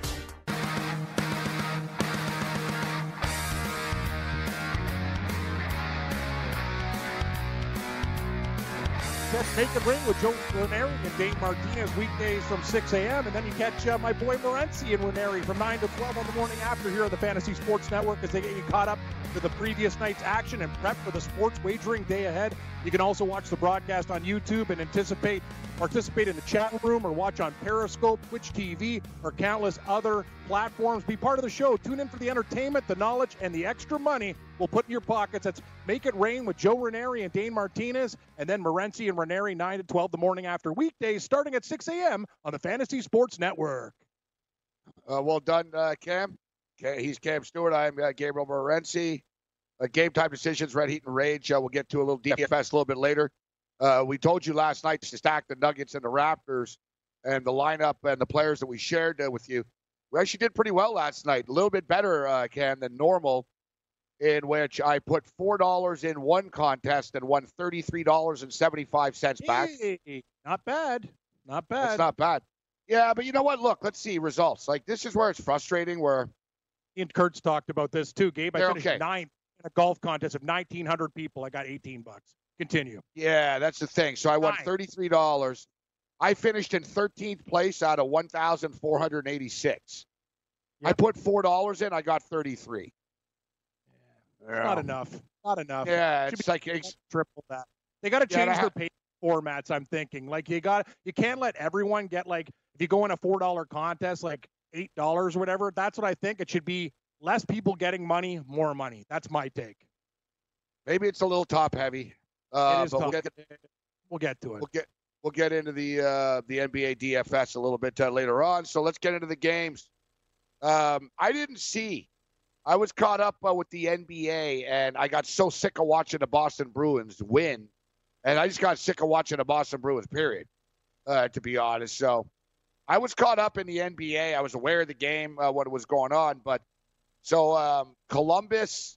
Make the Ring with Joe Ranieri and Dane Martinez weekdays from 6 a.m. And then you catch my boy Morency and Ranieri from 9 to 12 on the morning after here on the Fantasy Sports Network as they get you caught up to the previous night's action and prep for the sports wagering day ahead. You can also watch the broadcast on YouTube and participate in the chat room or watch on Periscope, Twitch TV, or countless other platforms. Be part of the show. Tune in for the entertainment, the knowledge, and the extra money we'll put in your pockets. That's Make It Rain with Joe Ranieri and Dane Martinez, and then Morency and Ranieri 9 to 12 the morning after weekdays starting at 6 a.m. on the Fantasy Sports Network.
Well done, Cam. He's Cam Stewart. I'm Gabriel Morency. Game time decisions, Red Heat and Rage. We'll get to a little DFS a little bit later. We told you last night to stack the Nuggets and the Raptors and the lineup and the players that we shared with you. We actually did pretty well last night. A little bit better, Cam, than normal, in which I put $4 in one contest and won $33.75 back.
Hey, not bad. Not bad.
That's not bad. Yeah, but you know what? Look, let's see results. Like, this is where it's frustrating, where
Ian Kurtz talked about this too, Gabe. I finished
okay.
9th in a golf contest of 1,900 people. I got $18. Continue.
Yeah, that's the thing. So I won $33. I finished in 13th place out of 1,486. Yep. I put $4 in. I got 33.
Yeah. Not enough. Not enough.
Yeah, it's like
triple that. They got to change their pay formats. I'm thinking like you can't let everyone get like if you go in a $4 contest like $8 or whatever. That's what I think. It should be less people getting money, more money. That's my take.
Maybe it's a little top heavy.
It is top. We'll get to it.
We'll get into the NBA DFS a little bit later on. So let's get into the games. I was caught up with the NBA, and I got so sick of watching the Boston Bruins win. And I just got sick of watching the Boston Bruins, period, to be honest. So I was caught up in the NBA. I was aware of the game, what was going on. But so Columbus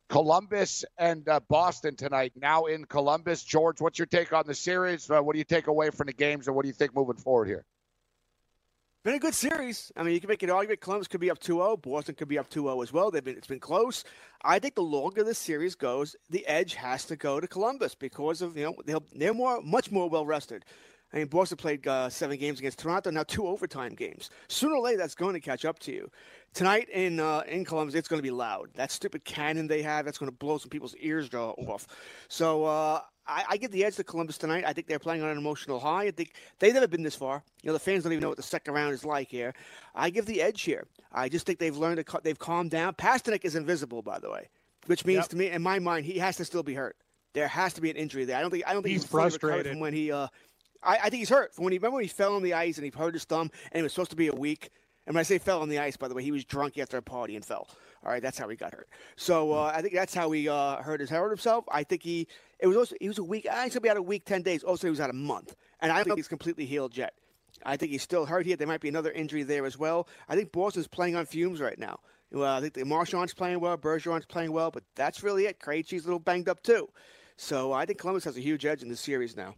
and Boston tonight, now in Columbus. George, what's your take on the series? What do you take away from the games, and what do you think moving forward here?
Been a good series. I mean, you can make an argument. Columbus could be up 2-0. Boston could be up 2-0 as well. It's been close. I think the longer this series goes, the edge has to go to Columbus because of they're much more well rested. I mean, Boston played 7 games against Toronto, now 2 overtime games. Sooner or later, that's going to catch up to you. Tonight in Columbus, it's going to be loud. That stupid cannon they have, that's going to blow some people's ears off. So I give the edge to Columbus tonight. I think they're playing on an emotional high. I think they've never been this far. The fans don't even know what the second round is like here. I give the edge here. I just think they've learned they've calmed down. Pasternak is invisible, by the way, which means to me, in my mind, he has to still be hurt. There has to be an injury there. I don't think
he's frustrated
from when he. I think he's hurt from when he fell on the ice and he hurt his thumb and it was supposed to be a week. And when I say fell on the ice, by the way, he was drunk after a party and fell. All right, that's how he got hurt. So I think that's how he hurt himself. I think he was a week. I think he'll be out a week, 10 days. Also, he was out a month. And I don't think he's completely healed yet. I think he's still hurt here. There might be another injury there as well. I think Boston's playing on fumes right now. Well, I think Marchand's playing well, Bergeron's playing well, but that's really it. Krejci's a little banged up too. So I think Columbus has a huge edge in this series now.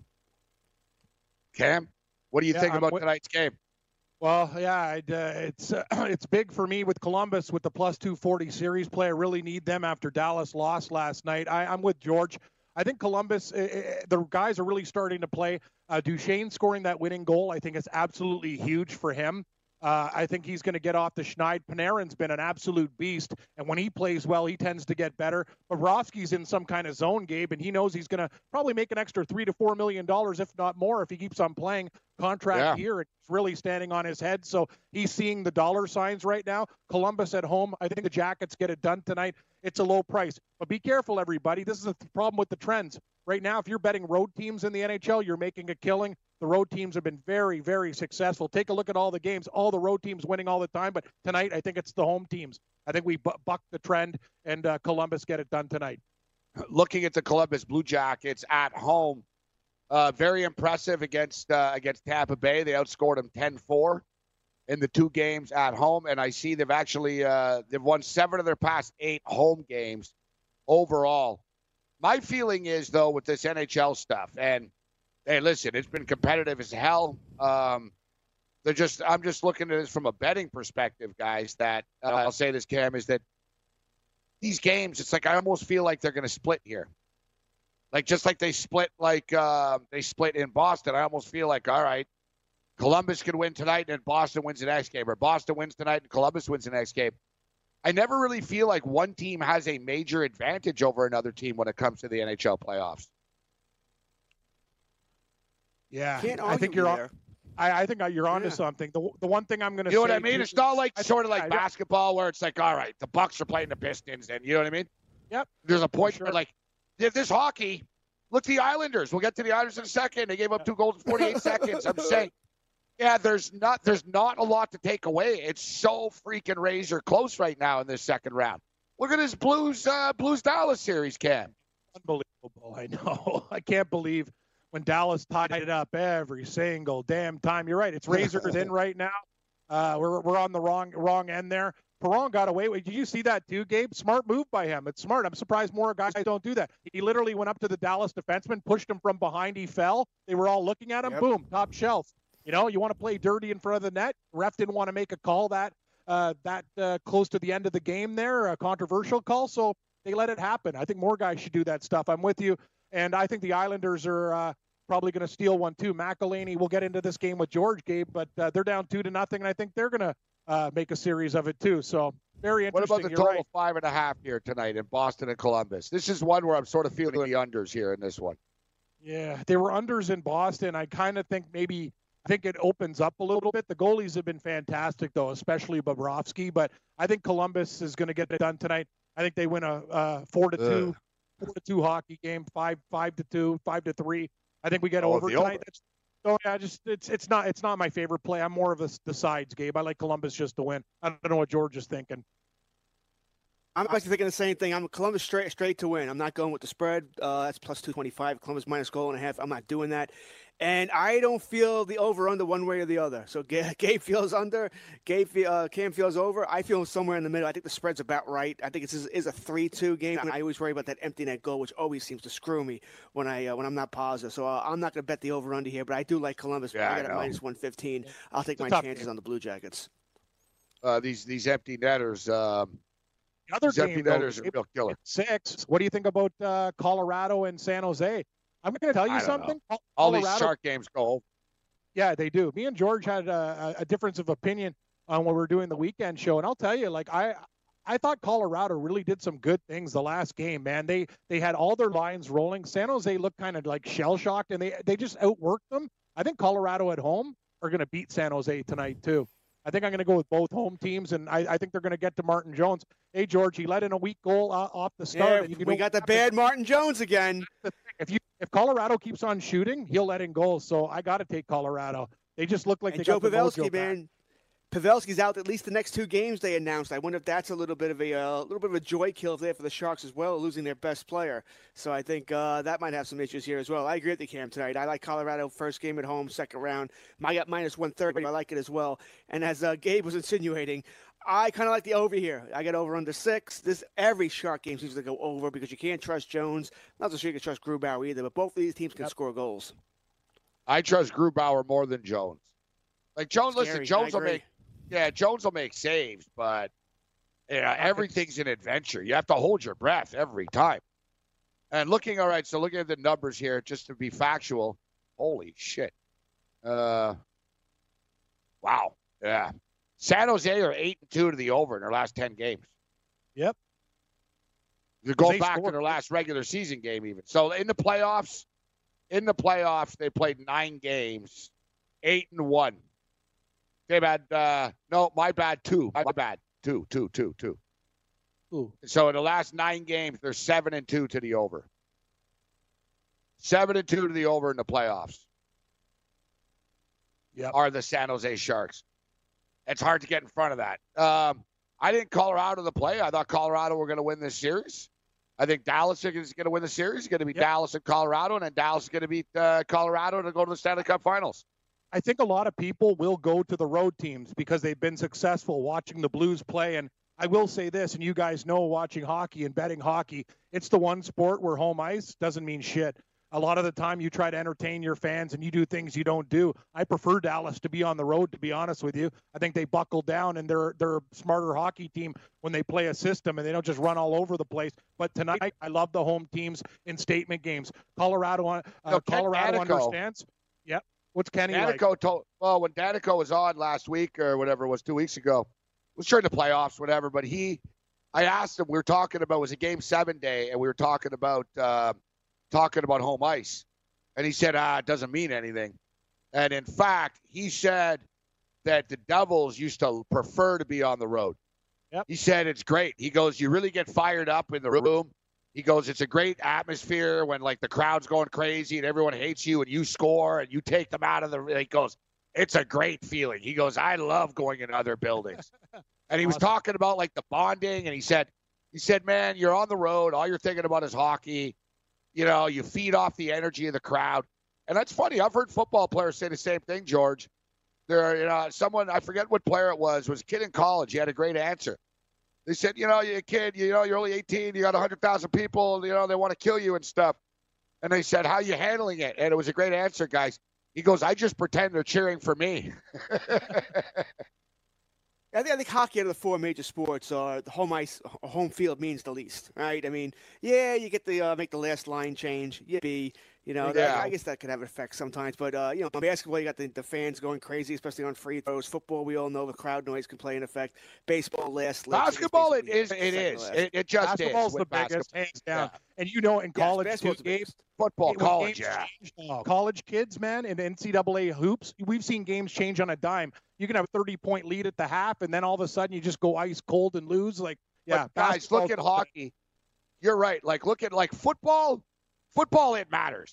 Cam, what do you think about tonight's game?
Well, yeah, it's big for me with Columbus with the plus 240 series play. I really need them after Dallas lost last night. I'm with George. I think Columbus, the guys are really starting to play. Duchesne scoring that winning goal, I think is absolutely huge for him. I think he's going to get off the schneid. Panarin's been an absolute beast, and when he plays well, he tends to get better. Bobrovsky's in some kind of zone, Gabe, and he knows he's going to probably make an extra $3 to $4 million, if not more, if he keeps on playing contract here. It's really standing on his head, so he's seeing the dollar signs right now. Columbus at home, I think the Jackets get it done tonight. It's a low price, but be careful, everybody. This is the problem with the trends. Right now, if you're betting road teams in the NHL, you're making a killing. The road teams have been very, very successful. Take a look at all the games. All the road teams winning all the time. But tonight, I think it's the home teams. I think we buck the trend, and Columbus get it done tonight.
Looking at the Columbus Blue Jackets at home, very impressive against Tampa Bay. They outscored them 10-4 in the 2 games at home. And I see they've actually they've won 7 of their past 8 home games overall. My feeling is, though, with this NHL stuff, and hey, listen, it's been competitive as hell. I'm just looking at this from a betting perspective, guys, that I'll say this, Cam, is that these games, it's like I almost feel like they're going to split here. Like just like they split in Boston, I almost feel like, all right, Columbus could win tonight and Boston wins the next game, or Boston wins tonight and Columbus wins the next game. I never really feel like one team has a major advantage over another team when it comes to the NHL playoffs.
Yeah, I think you're on. I think you're onto something. The one thing I'm going to say,
you know what I mean? It's not like sort of like basketball where it's like, all right, the Bucks are playing the Pistons, and you know what I mean?
Yep.
There's a point where like, if this hockey, look, the Islanders. We'll get to the Islanders in a second. They gave up 2 goals in 48 seconds. I'm saying, yeah, there's not a lot to take away. It's so freaking razor close right now in this second round. Look at this Blues Dallas series, Cam.
Unbelievable. I know. I can't believe when Dallas tied it up every single damn time. You're right. It's razor thin right now. We're on the wrong end there. Perron got away with. Did you see that too, Gabe? Smart move by him. It's smart. I'm surprised more guys don't do that. He literally went up to the Dallas defenseman, pushed him from behind. He fell. They were all looking at him. Yep. Boom, top shelf. You know, you want to play dirty in front of the net. Ref didn't want to make a call that close to the end of the game there, a controversial call, so they let it happen. I think more guys should do that stuff. I'm with you, and I think the Islanders are probably going to steal one too. McElhinney, we'll get into this game with George, Gabe, but they're down 2-0, and I think they're going to make a series of it too. So very interesting.
What about the total 5.5 here tonight in Boston and Columbus? This is one where I'm sort of feeling the unders here in this one.
Yeah, they were unders in Boston. I kind of think I think it opens up a little bit. The goalies have been fantastic, though, especially Bobrovsky. But I think Columbus is going to get it done tonight. I think they win a 4-2 hockey game, 5-2, 5-3. I think we get over tonight. So yeah, it's not my favorite play. I'm more of the sides, Gabe. I like Columbus just to win. I don't know what George is thinking.
I'm actually thinking the same thing. I'm Columbus straight to win. I'm not going with the spread. That's plus 225. Columbus minus goal and a half. I'm not doing that. And I don't feel the over-under one way or the other. So Gabe feels under. Cam feels over. I feel somewhere in the middle. I think the spread's about right. I think it is a 3-2 game. I always worry about that empty net goal, which always seems to screw me when I'm not positive. So I'm not going to bet the over-under here, but I do like Columbus.
Yeah,
I got it minus 115. I'll take my chances on the Blue Jackets.
These empty netters.
Other game,
empty netters are real killer.
6. What do you think about Colorado and San Jose? I'm going to tell you something.
All these Shark games go over.
Yeah, they do. Me and George had a difference of opinion on when we were doing the weekend show, and I'll tell you, like I thought Colorado really did some good things the last game. Man, they had all their lines rolling. San Jose looked kind of like shell shocked, and they just outworked them. I think Colorado at home are going to beat San Jose tonight too. I think I'm going to go with both home teams, and I think they're going to get to Martin Jones. Hey, George, he let in a weak goal off the start.
Yeah, we got the bad Martin Jones again.
If Colorado keeps on shooting, he'll let in goals. So I got to take Colorado. They just look like they
Joe
got the
Pavelski,
mojo
man. Pavelski's out at least the next 2 games they announced. I wonder if that's a little bit of a joy kill there for the Sharks as well, losing their best player. So I think that might have some issues here as well. I agree with you, Cam, tonight. I like Colorado first game at home, second round. I got minus 130. I like it as well. And as Gabe was insinuating, I kind of like the over here. I got over under 6. Every Shark game seems to go over because you can't trust Jones. Not so sure you can trust Grubauer either, but both of these teams can score goals.
I trust Grubauer more than Jones. Like Jones, listen, Jones will make saves, but everything's an adventure. You have to hold your breath every time. And looking at the numbers here, just to be factual, holy shit. Wow. Yeah. San Jose are 8-2 to the over in their last 10 games.
Yep.
You go back to their last regular season game even. So in the playoffs, they played 9 games, 8-1. They've had, my bad, 2. My bad, 2.
Ooh.
So in the last 9 games, they're 7-2 to the over. 7-2 to the over in the playoffs.
Yep.
Are the San Jose Sharks. It's hard to get in front of that. I think Colorado to play. I thought Colorado were going to win this series. I think Dallas is going to win the series. It's going to be Dallas and Colorado, and then Dallas is going to beat Colorado to go to the Stanley Cup Finals.
I think a lot of people will go to the road teams because they've been successful watching the Blues play. And I will say this, and you guys know watching hockey and betting hockey, it's the one sport where home ice doesn't mean shit. A lot of the time you try to entertain your fans and you do things you don't do. I prefer Dallas to be on the road, to be honest with you. I think they buckle down and they're a smarter hockey team when they play a system and they don't just run all over the place. But tonight, I love the home teams in statement games. Colorado understands. Yep. What's Kenny like?
When Danico was on last week or whatever it was, 2 weeks ago, it was during the playoffs, whatever, but I asked him, we were talking about, it was a Game 7 day, and we were talking about home ice. And he said, it doesn't mean anything. And in fact, he said that the Devils used to prefer to be on the road.
Yep.
He said it's great. He goes, you really get fired up in the room. He goes, it's a great atmosphere when, like, the crowd's going crazy and everyone hates you and you score and you take them out of the – he goes, it's a great feeling. He goes, I love going in other buildings. And he was talking about, like, the bonding, and he said, man, you're on the road. All you're thinking about is hockey. You know, you feed off the energy of the crowd. And that's funny. I've heard football players say the same thing, George. Someone, I forget what player it was a kid in college. He had a great answer. They said, you're a kid, you're only 18, you got 100,000 people, they want to kill you and stuff. And they said, how are you handling it? And it was a great answer, guys. He goes, I just pretend they're cheering for me.
I think hockey out of the 4 major sports, the home field means the least, right? I mean, you get to make the last line change. I guess that could have an effect sometimes. But, basketball, you got the fans going crazy, especially on free throws. Football, we all know the crowd noise can play an effect. Baseball, last.
Basketball, it is. It just is.
Basketball's the biggest, hands down. Yeah. And in college, too, Gabe,
football, college,
college kids, man, in NCAA hoops, we've seen games change on a dime. You can have a 30-point lead at the half, and then all of a sudden you just go ice cold and lose. Like,
guys, look at hockey. You're right. Like, look at football. Football, it matters.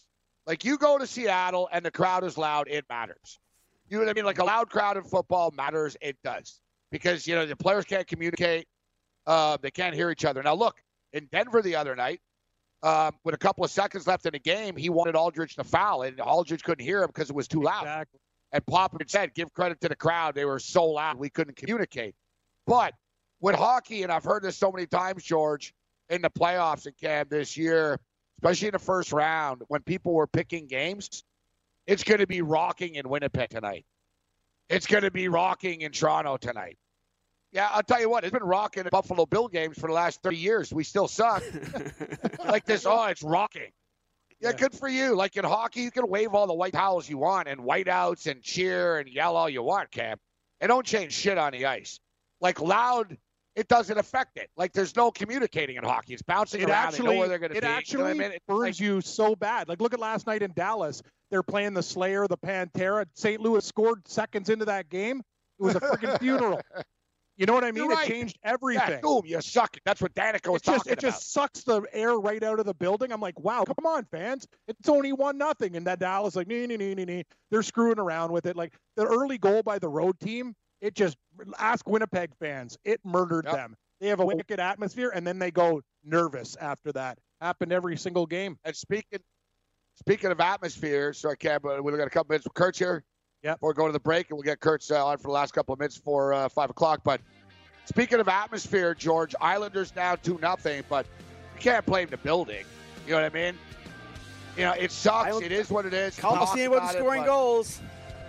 Like, you go to Seattle and the crowd is loud, it matters. You know what I mean? Like, a loud crowd in football matters, it does. Because, the players can't communicate. They can't hear each other. Now, look, in Denver the other night, with a couple of seconds left in the game, he wanted Aldridge to foul, and Aldridge couldn't hear him because it was too loud.
Exactly.
And Popovich said, give credit to the crowd. They were so loud, we couldn't communicate. But with hockey, and I've heard this so many times, George, in the playoffs in Cam this year, especially in the first round, when people were picking games, it's going to be rocking in Winnipeg tonight. It's going to be rocking in Toronto tonight. Yeah, I'll tell you what, it's been rocking in Buffalo Bill games for the last 30 years. We still suck. Like this, it's rocking. Yeah, good for you. Like in hockey, you can wave all the white towels you want and whiteouts and cheer and yell all you want, Cam. It don't change shit on the ice. Like loud, it doesn't affect it. Like there's no communicating in hockey. It's bouncing around. They know where they're going to be.
It actually burns you so bad. Like look at last night in Dallas. They're playing the Slayer, the Pantera. St. Louis scored seconds into that game. It was a freaking funeral. You know what I mean?
Right.
It changed everything.
Yeah, boom, you suck. That's what Danica was talking about.
It just sucks the air right out of the building. I'm like, wow, come on, fans. It's only 1-0. And that Dallas, like, nee. They're screwing around with it. Like, the early goal by the road team, it just, ask Winnipeg fans, it murdered them. They have a wicked atmosphere, and then they go nervous after that. Happened every single game.
And speaking of atmosphere, sorry, Cam, we've got a couple minutes with Kurtz here.
Yeah.
Before we go to the break, and we'll get Kurtz on for the last couple of minutes for 5 o'clock. But speaking of atmosphere, George, Islanders down 2-0, but you can't blame the building. You know what I mean? It sucks. It is what it is.
Coliseum wasn't scoring goals.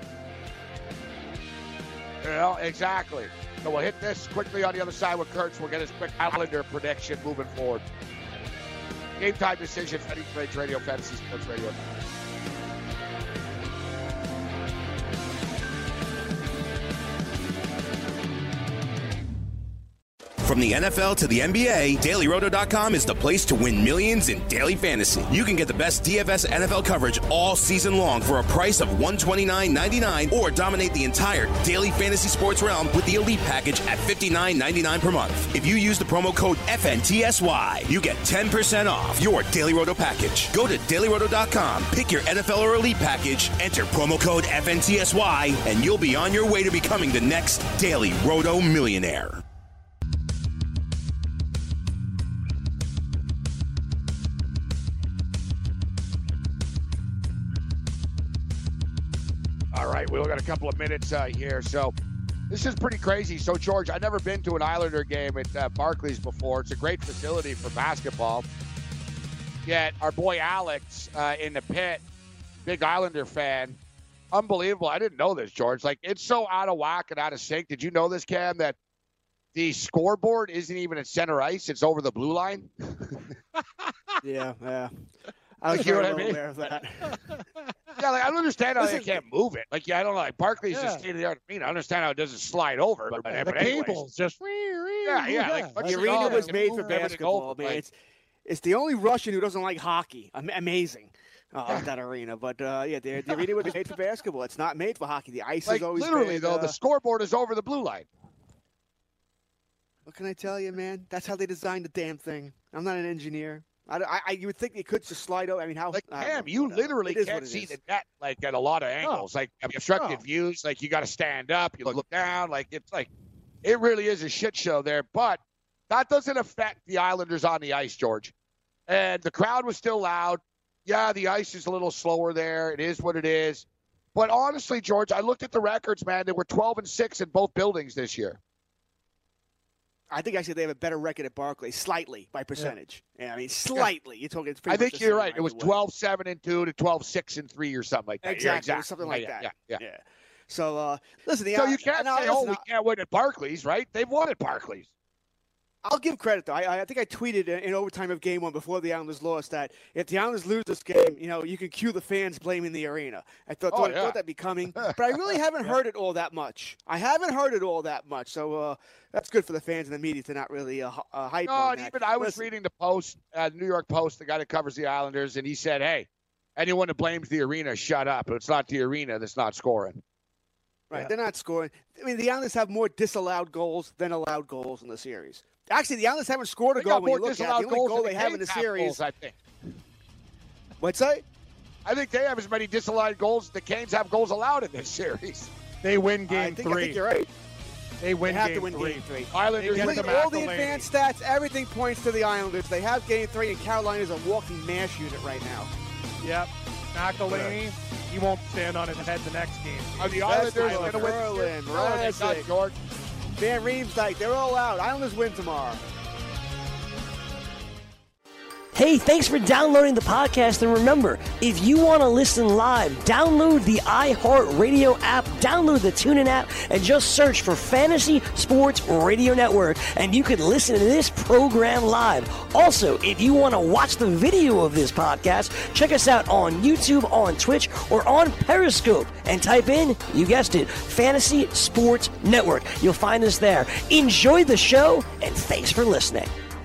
Exactly. So we'll hit this quickly on the other side with Kurtz. We'll get his quick Islander prediction moving forward. Game time decision, Fenny Trades Radio, Fantasy Sports Radio.
From the NFL to the NBA, DailyRoto.com is the place to win millions in daily fantasy. You can get the best DFS NFL coverage all season long for a price of $129.99 or dominate the entire daily fantasy sports realm with the Elite Package at $59.99 per month. If you use the promo code FNTSY, you get 10% off your Daily Roto package. Go to DailyRoto.com, pick your NFL or Elite Package, enter promo code FNTSY, and you'll be on your way to becoming the next Daily Roto millionaire.
All right, we've got a couple of minutes here. So this is pretty crazy. So, George, I've never been to an Islander game at Barclays before. It's a great facility for basketball. Yet our boy Alex in the pit, big Islander fan, unbelievable. I didn't know this, George. Like, it's so out of whack and out of sync. Did you know this, Cam, that the scoreboard isn't even at center ice? It's over the blue line?
Yeah. I was very aware of that.
Yeah, like I don't understand how they can't move it. Like, I don't know. Like Barclays is state of the art. I understand how it doesn't slide over, but
the cables just.
Yeah. Like,
the arena was made for basketball, man. It's the only Russian who doesn't like hockey. Amazing. That arena, but the arena was made for basketball. It's not made for hockey. The ice is always
literally though. The scoreboard is over the blue line.
What can I tell you, man? That's how they designed the damn thing. I'm not an engineer. You would think they could just slide over. I mean, how?
Like, Cam, you literally can't see the net, like, at a lot of angles. Like, obstructed views, like, you got to stand up, you look down. Like, it's like, it really is a shit show there. But that doesn't affect the Islanders on the ice, George. And the crowd was still loud. Yeah, the ice is a little slower there. It is what it is. But honestly, George, I looked at the records, man. They were 12-6 in both buildings this year.
I think actually they have a better record at Barclays, slightly by percentage. Yeah, I mean slightly. You're talking. It's
I think you're right. It was 12-7-2 to 12-6-3 or something like that.
Exactly, something like that.
Yeah.
So listen,
so you can't say, we can't win at Barclays, right? They've won at Barclays.
I'll give credit, though. I think I tweeted in overtime of game one before the Islanders lost that if the Islanders lose this game, you can cue the fans blaming the arena. I thought that'd be coming. But I really haven't heard it all that much. So that's good for the fans and the media to not really hype on that.
Even I was reading the Post, New York Post, the guy that covers the Islanders, and he said, hey, anyone that blames the arena, shut up. It's not the arena that's not scoring.
Right, they're not scoring. I mean, the Islanders have more disallowed goals than allowed goals in the series. Actually, the Islanders haven't scored a goal when you look at it. The only goal they have in the series.
I think.
What's that?
I think they have as many disallowed goals as the Canes have goals allowed in this series.
They win game 3.
I think you're right.
They win
have
game
to win
3.
game 3.
Islanders
Look
win
at all the advanced stats. Everything points to the Islanders. They have game 3, and Carolina's a walking mash unit right now.
Yep. McElhinney, he won't stand on his head the next game.
Are the Islanders going to win?
Berlin,
Not Jordan.
Van Riemsdyk, they're all out. Islanders win tomorrow.
Hey, thanks for downloading the podcast. And remember, if you want to listen live, download the iHeartRadio app, download the TuneIn app, and just search for Fantasy Sports Radio Network, and you can listen to this program live. Also, if you want to watch the video of this podcast, check us out on YouTube, on Twitch, or on Periscope, and type in, you guessed it, Fantasy Sports Network. You'll find us there. Enjoy the show, and thanks for listening.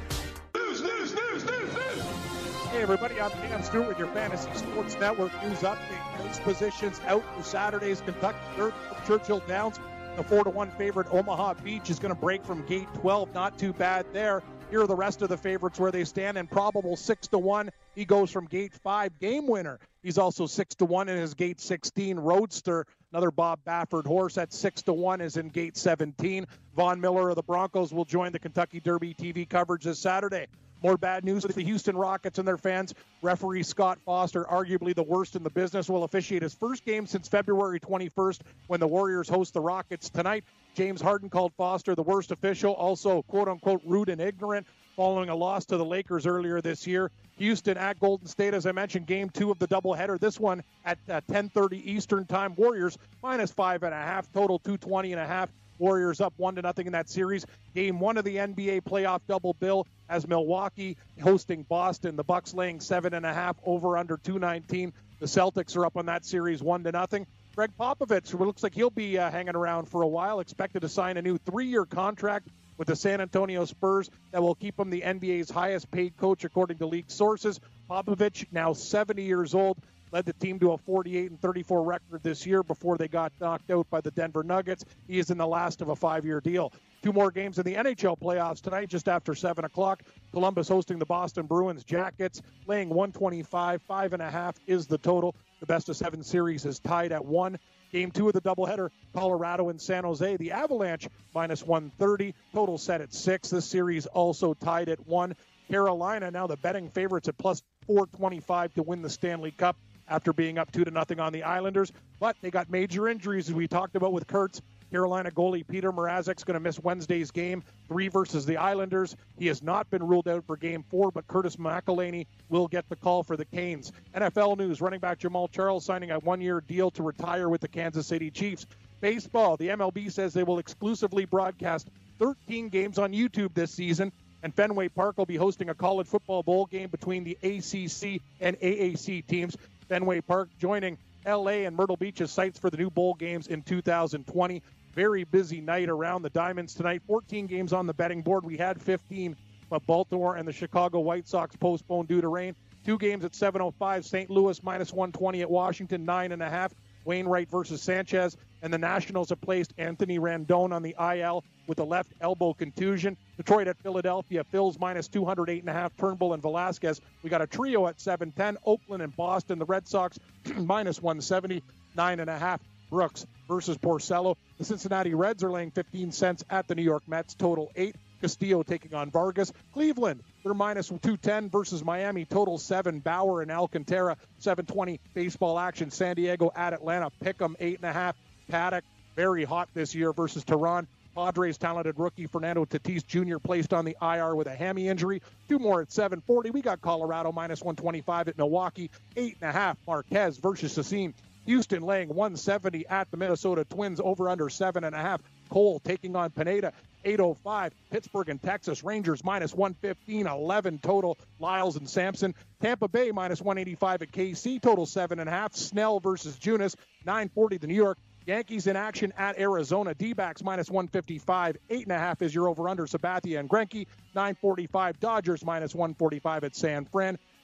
Hey everybody, I'm Cam Stewart with your Fantasy Sports Network news update. Race positions out for Saturday's Kentucky Derby from Churchill Downs. The 4-1 favorite Omaha Beach is going to break from gate 12. Not too bad there. Here are the rest of the favorites where they stand. And probable 6-1, he goes from gate 5. Game winner, he's also 6-1 in his gate 16. Roadster, another Bob Baffert horse at 6-1 is in gate 17. Von Miller of the Broncos will join the Kentucky Derby TV coverage this Saturday. More bad news for the Houston Rockets and their fans. Referee Scott Foster, arguably the worst in the business, will officiate his first game since February 21st when the Warriors host the Rockets tonight. James Harden called Foster the worst official, also quote-unquote rude and ignorant, following a loss to the Lakers earlier this year. Houston at Golden State, as I mentioned, game 2 of the doubleheader. This one at 10:30 Eastern time. Warriors minus 5.5, total 220.5. Warriors up 1-0 in that series. Game 1 of the NBA playoff double bill as Milwaukee hosting Boston. The Bucks laying 7.5, over under 219. The Celtics are up on that series 1-0. Greg Popovich, who looks like he'll be hanging around for a while, expected to sign a new 3-year contract with the San Antonio Spurs that will keep him the NBA's highest paid coach, according to league sources. Popovich, now 70 years old, led the team to a 48-34 record this year before they got knocked out by the Denver Nuggets. He is in the last of a 5-year deal. 2 more games in the NHL playoffs tonight, just after 7 o'clock. Columbus hosting the Boston Bruins. Jackets laying 125. 5.5 is the total. The best-of-7 series is tied at 1. Game 2 of the doubleheader, Colorado and San Jose. The Avalanche minus 130. Total set at 6. This series also tied at 1. Carolina, now the betting favorites at plus 425 to win the Stanley Cup after being up 2-0 on the Islanders. But they got major injuries, as we talked about with Kurtz. Carolina goalie Peter Mrazek's going to miss Wednesday's game 3 versus the Islanders. He has not been ruled out for game 4, but Curtis McElhinney will get the call for the Canes. NFL news, running back Jamal Charles signing a 1-year deal to retire with the Kansas City Chiefs. Baseball, the MLB says they will exclusively broadcast 13 games on YouTube this season, and Fenway Park will be hosting a college football bowl game between the ACC and AAC teams. Fenway Park joining LA and Myrtle Beach as sites for the new bowl games in 2020. Very busy night around the Diamonds tonight. 14 games on the betting board. We had 15, but Baltimore and the Chicago White Sox postponed due to rain. 2 games at 7:05. St. Louis minus 120 at Washington, 9.5. Wainwright versus Sanchez. And the Nationals have placed Anthony Rendon on the IL with a left elbow contusion. Detroit at Philadelphia. Phil's minus 208.5. Turnbull and Velasquez. We got a trio at 7:10. Oakland and Boston. The Red Sox minus 170, 9.5. Brooks versus Porcello. The Cincinnati Reds are laying 15 cents at the New York Mets. Total 8. Castillo taking on Vargas. Cleveland, they're minus 210 versus Miami. Total 7. Bauer and Alcantara. 7:20 baseball action. San Diego at Atlanta. Pick'em 8.5. Paddock, very hot this year versus Tehran. Padres talented rookie Fernando Tatis Jr. placed on the IR with a hammy injury. 2 more at 7:40. We got Colorado minus 125 at Milwaukee. 8.5. Marquez versus Sassine. Houston laying 170 at the Minnesota Twins, over under 7.5. Cole taking on Pineda, 8:05. Pittsburgh and Texas Rangers minus 115, 11 total. Lyles and Sampson. Tampa Bay minus 185 at KC, total 7.5. Snell versus Junis, 9:40 to New York. Yankees in action at Arizona. D-backs minus 155. 8.5 is your over-under. Sabathia and Greinke. 9:45. Dodgers minus 145 at San Fran.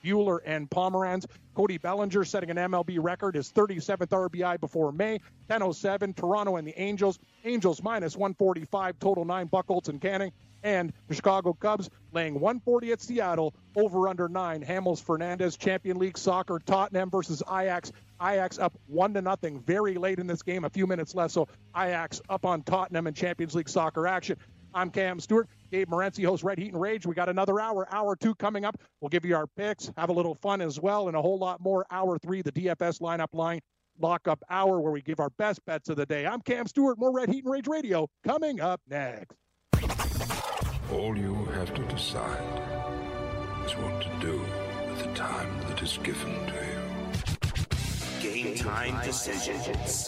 Bueller, and Pomeranz. Cody Bellinger setting an MLB record, his 37th RBI before May. 10:07, Toronto and the Angels. Angels minus 145, total 9, Buchholz and Canning. And the Chicago Cubs laying 140 at Seattle, over under 9. Hamels Fernandez, Champion League Soccer, Tottenham versus Ajax. Ajax up 1-0 very late in this game, a few minutes left. So Ajax up on Tottenham in Champions League Soccer action. I'm Cam Stewart. Gabe Morency, host Red Heat and Rage. We got another hour 2 coming up. We'll give you our picks, have a little fun as well, and a whole lot more. Hour 3, the DFS lineup line lockup hour, where we give our best bets of the day. I'm Cam Stewart. More Red Heat and Rage Radio coming up next.
All you have to decide is what to do with the time that is given to you.
Game time decisions.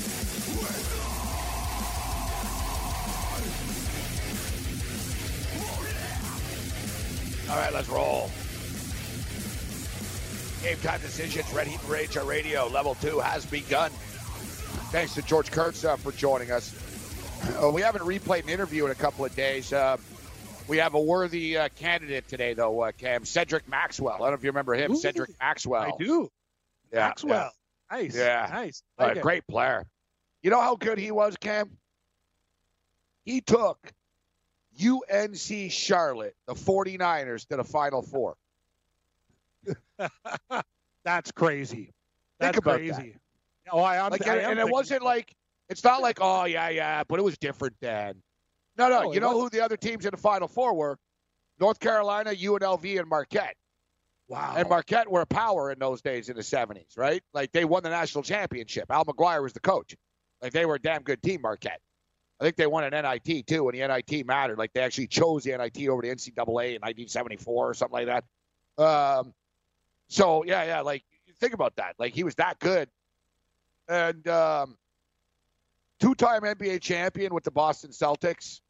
All right, let's roll. Game time decisions, Red Heat and Rage Radio. Level 2 has begun. Thanks to George Kurtz for joining us. We haven't replayed an interview in a couple of days. We have a worthy candidate today, though, Cam. Cedric Maxwell. I don't know if you remember him. Ooh, Cedric Maxwell.
I do.
Yeah,
Maxwell. Yeah. Nice.
Yeah.
Nice.
Great player. You know how good he was, Cam? He took UNC Charlotte, the 49ers, to the Final Four.
That's crazy. That's
Think about
crazy.
That.
Oh,
and it wasn't like, it's not like, oh, yeah, but it was different then. No, you know who the other teams in the Final Four were? North Carolina, UNLV, and Marquette.
Wow.
And Marquette were a power in those days in the 70s, right? Like, they won the national championship. Al McGuire was the coach. Like, they were a damn good team, Marquette. I think they won an NIT, too, when the NIT mattered. Like, they actually chose the NIT over the NCAA in 1974 or something like that. So, yeah, like, think about that. Like, he was that good. And two-time NBA champion with the Boston Celtics.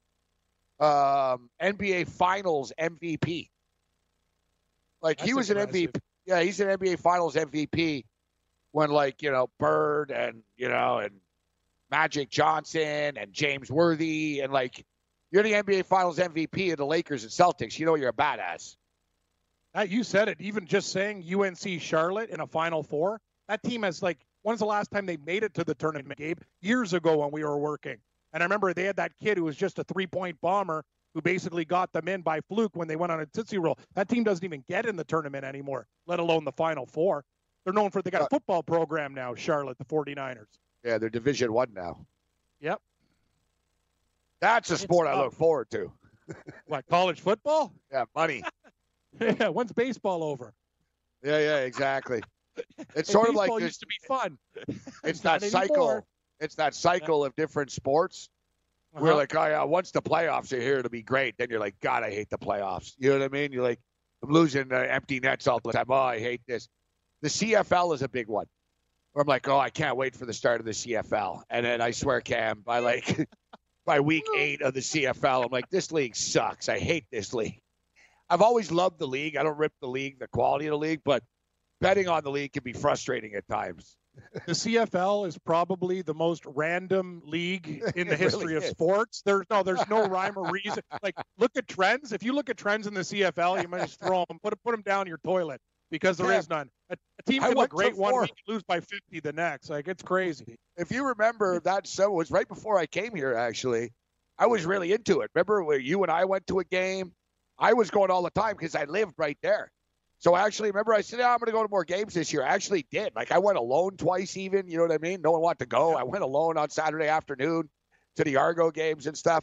NBA Finals MVP. Like, that's he was impressive. An MVP. Yeah, he's an NBA Finals MVP when, like, Bird and, and Magic Johnson and James Worthy, and, like, you're the NBA Finals MVP of the Lakers and Celtics. You know you're a badass.
You said it. Even just saying UNC Charlotte in a Final Four, that team has, like, when's the last time they made it to the tournament, Gabe? Years ago when we were working. And I remember they had that kid who was just a three-point bomber who basically got them in by fluke when they went on a Tootsie Roll. That team doesn't even get in the tournament anymore, let alone the Final Four. They're known for, they got a football program now, Charlotte, the 49ers.
Yeah, they're Division I now.
Yep.
That's a sport I look forward to.
What, college football?
Yeah, money.
Yeah, when's baseball over?
Yeah, exactly. It's sort of like this,
used to be fun.
It's that cycle. It's that cycle of different sports. We're like, oh yeah, once the playoffs are here, it'll be great. Then you're like, God, I hate the playoffs. You know what I mean? You're like, I'm losing empty nets all the time. Oh, I hate this. The CFL is a big one. Where I'm like, oh, I can't wait for the start of the CFL. And then I swear, Cam, by week 8 of the CFL, I'm like, this league sucks. I hate this league. I've always loved the league. I don't rip the league, the quality of the league, but betting on the league can be frustrating at times.
The CFL is probably the most random league in the history of sports. There's no rhyme or reason. Like, look at trends. If you look at trends in the CFL, you might just throw them, put them down your toilet, because there is none. A team can look great one week and lose by 50 the next. Like, it's crazy.
If you remember, that show was right before I came here, actually. I was really into it. Remember where you and I went to a game? I was going all the time because I lived right there. So actually, remember I said, I'm going to go to more games this year. I actually did. Like, I went alone twice even. You know what I mean? No one wanted to go. I went alone on Saturday afternoon to the Argo games and stuff.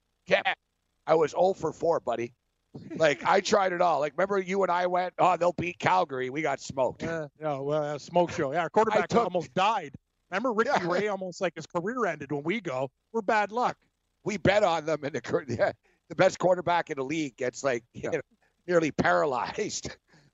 I was 0 for 4, buddy. Like, I tried it all. Like, remember you and I went, they'll beat Calgary. We got smoked.
Smoke show. Yeah, our quarterback almost died. Remember Ricky Ray almost like his career ended when we go. We're bad luck.
We bet on them, and the best quarterback in the league gets, like, nearly paralyzed.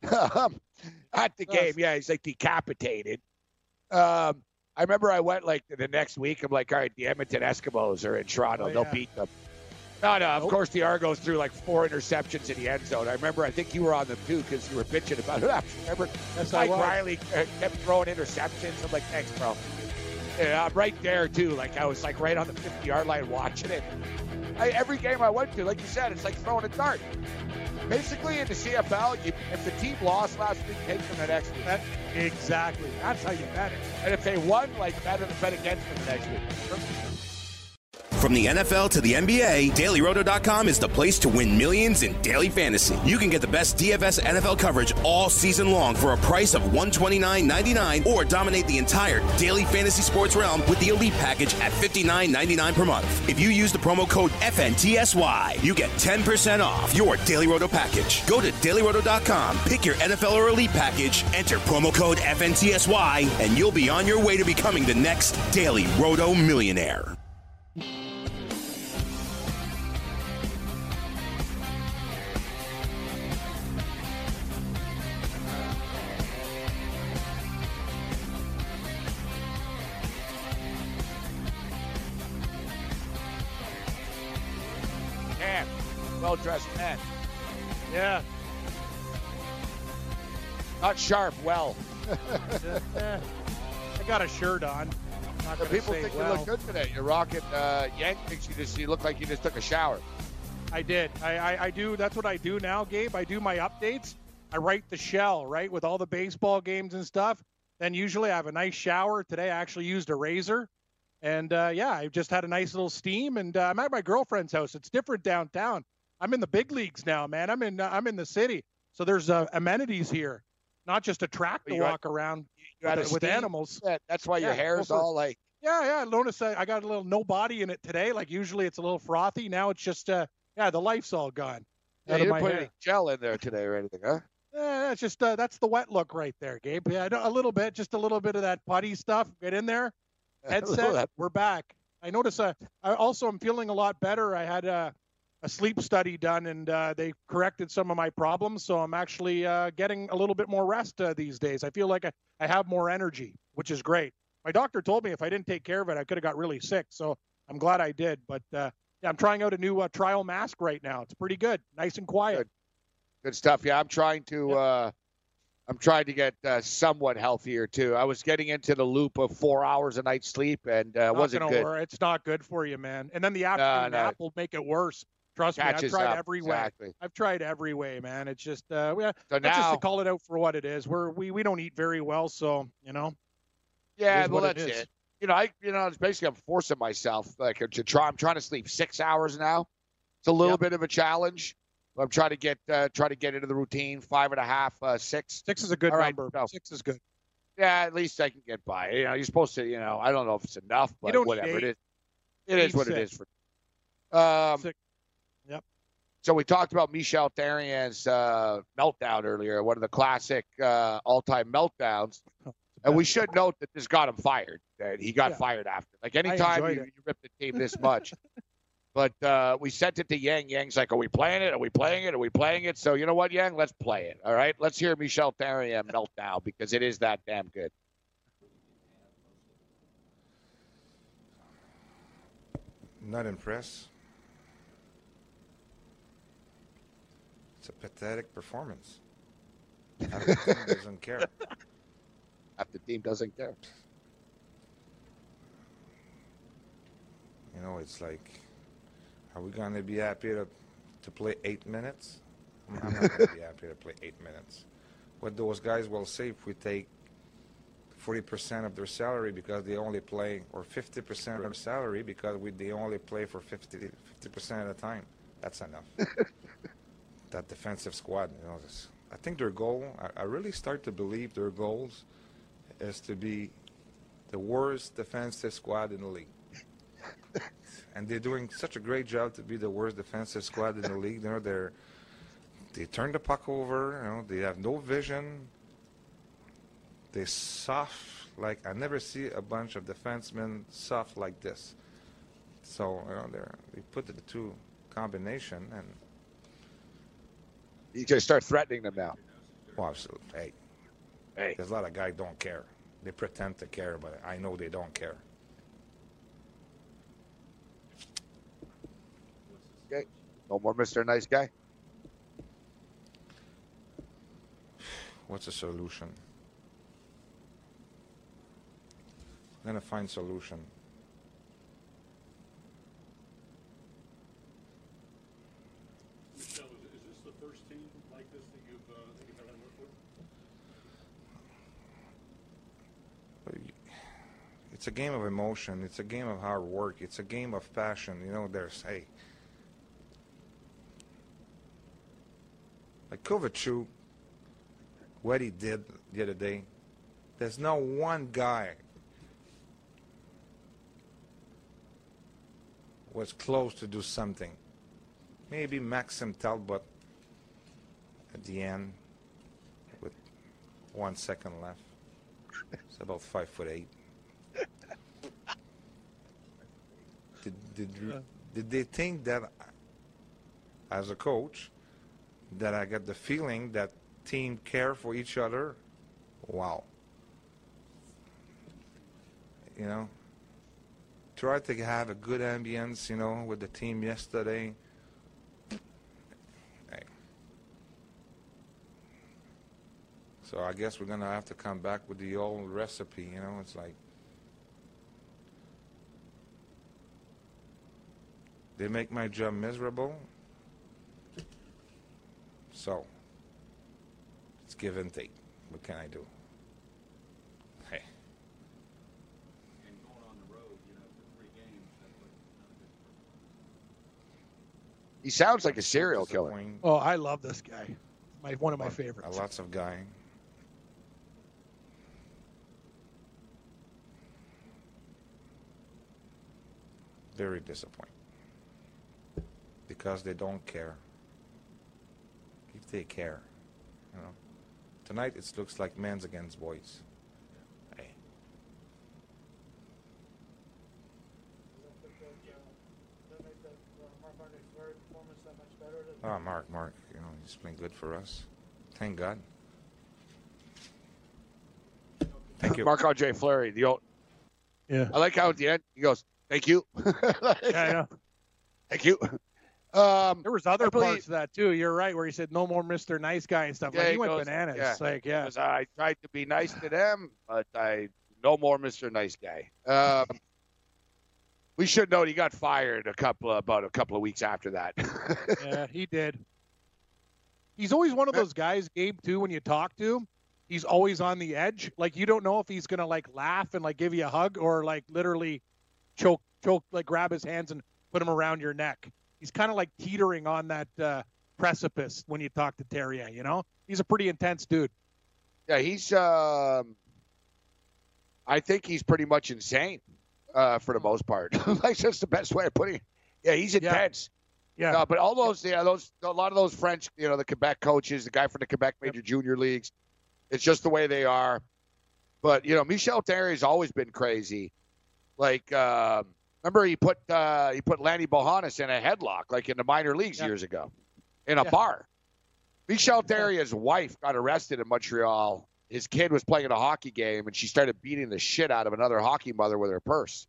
At the game, he's like decapitated. I remember I went like the next week. I'm like, all right, the Edmonton Eskimos are in Toronto. They'll beat them. No, of course the Argos threw like 4 interceptions in the end zone. I think you were on them too because you were bitching about it. Remember, Mike Riley kept throwing interceptions. I'm like, thanks, bro. Yeah, I'm right there, too. Like, I was, like, right on the 50-yard line watching it. Every game I went to, like you said, it's like throwing a dart. Basically, in the CFL, if the team lost last week, take them the next week.
Exactly. That's how you bet it.
And if they won, like, better to bet against them the next week.
From the NFL to the NBA, DailyRoto.com is the place to win millions in daily fantasy. You can get the best DFS NFL coverage all season long for a price of $129.99 or dominate the entire daily fantasy sports realm with the Elite Package at $59.99 per month. If you use the promo code FNTSY, you get 10% off your Daily Roto package. Go to DailyRoto.com, pick your NFL or Elite Package, enter promo code FNTSY, and you'll be on your way to becoming the next Daily Roto millionaire.
Well-dressed man.
Yeah.
Not sharp, well.
I got a shirt on. Not
The
gonna
people
say
think
well.
you look good today. You're rocking, Yank thinks you look like you just took a shower.
I did. I do. That's what I do now, Gabe. I do my updates. I write the shell, right, with all the baseball games and stuff. Then usually I have a nice shower. Today I actually used a razor. And, yeah, I just had a nice little steam. And I'm at my girlfriend's house. It's different downtown. I'm in the big leagues now, man. I'm in the city. So there's amenities here, not just a track to walk around with animals.
Yeah, that's why your hair is all like.
Yeah. I noticed I got a little no body in it today. Like usually it's a little frothy. Now it's just, the life's all gone.
Yeah, you didn't put any gel in there today or anything, huh?
Yeah, it's just that's the wet look right there, Gabe. Yeah, a little bit, just a little bit of that putty stuff. Get in there. Headset. We're back. I notice. I also am feeling a lot better. I had a sleep study done, and they corrected some of my problems. So I'm actually getting a little bit more rest these days. I feel like I have more energy, which is great. My doctor told me if I didn't take care of it, I could have got really sick. So I'm glad I did. But yeah, I'm trying out a new trial mask right now. It's pretty good, nice and quiet.
Good stuff. Yeah, I'm trying to get somewhat healthier too. I was getting into the loop of 4 hours a night sleep, and wasn't good.
It's not good for you, man. And then the afternoon nap will make it worse. Trust me, I've tried every way.
Exactly.
I've tried every way, man. It's just let's
now,
just to call it out for what it is. We don't eat very well, so
Yeah, well that's it. It's basically I'm forcing myself to try. I'm trying to sleep 6 hours now. It's a little bit of a challenge. I'm trying to get into the routine. 5.5, 6.
6 is a good number.
No.
6 is good.
Yeah, at least I can get by. You're supposed to. I don't know if it's enough, but whatever it is. It is what it is for.
6. Yep.
So we talked about Michel Therrien's meltdown earlier, one of the classic all-time meltdowns. And we should note that this got him fired. That he got fired after. Like anytime you rip the team this much. But we sent it to Yang. Yang's like, are we playing it? Are we playing it? Are we playing it? So you know what, Yang? Let's play it. All right? Let's hear Michel Therrien meltdown because it is that damn good.
Not impressed. It's a pathetic performance. Half the team doesn't care.
Half the team doesn't care.
It's like, are we going to be happy to play 8 minutes? I'm not going to be happy to play 8 minutes. What those guys will say if we take 40% of their salary because they only play, or 50% of their salary because they only play for 50% of the time. That's enough. That defensive squad, I think their goal, I really start to believe their goals is to be the worst defensive squad in the league. And they're doing such a great job to be the worst defensive squad in the league. They turn the puck over. They have no vision. They soft like I never see a bunch of defensemen soft like this. So they put the two combination and
you just start threatening them now.
Well, absolutely. Hey, there's a lot of guys don't care. They pretend to care, but I know they don't care.
Okay. No more Mr. Nice Guy.
What's the solution? Gonna find solution.
Michelle, is this the first team like this that you've ever worked with?
It's a game of emotion. It's a game of hard work. It's a game of passion. You know, like Kovacic, what he did the other day, there's no one guy was close to do something. Maybe Maxim Talbot at the end with 1 second left. It's about 5'8". Did they think that as a coach that I got the feeling that team care for each other? Wow. You know, try to have a good ambience, you know, with the team yesterday. Hey. So I guess we're going to have to come back with the old recipe, you know. It's like they make my job miserable. So it's give and take. What can I do? Hey.
And going on the road, you know, for 3 games, that's not a good performance.
He sounds like a serial killer.
Oh, I love this guy. One of my favorites.
Lots of guy. Very disappointing. Because they don't care. If they care, you know. Tonight it looks like men's against boys. Hey. Oh, Mark, you know, he's playing good for us. Thank God. Thank you.
Marc-Andre Fleury, the old.
Yeah.
I like how at the end he goes, "Thank you."
Yeah, I know.
Thank you.
There was other parts of that too. You're right, where he said no more Mr. Nice Guy and stuff.
Yeah,
like, he
he
went
goes,
bananas.
yeah.
Like, yeah.
Because I tried to be nice to them, but I no more Mr. Nice Guy. We should note he got fired about a couple of weeks after that.
Yeah, he did. He's always one of those guys, Gabe, too, when you talk to him, he's always on the edge. Like, you don't know if he's going to, like, laugh and, like, give you a hug or, like, literally choke, like, grab his hands and put him around your neck. He's kind of, like, teetering on that precipice when you talk to Terrier, you know? He's a pretty intense dude.
Yeah, he's I think he's pretty much insane for the most part. That's just the best way of putting it. Yeah, he's intense.
Yeah.
No, but all those, a lot of those French, you know, the Quebec coaches, the guy from the Quebec Major Junior Leagues, it's just the way they are. But, you know, Michel Terrier's always been crazy. Like, remember he put Lanny Bohannes in a headlock, like in the minor leagues years ago, in a bar. Michel Terrier's wife got arrested in Montreal. His kid was playing in a hockey game, and she started beating the shit out of another hockey mother with her purse.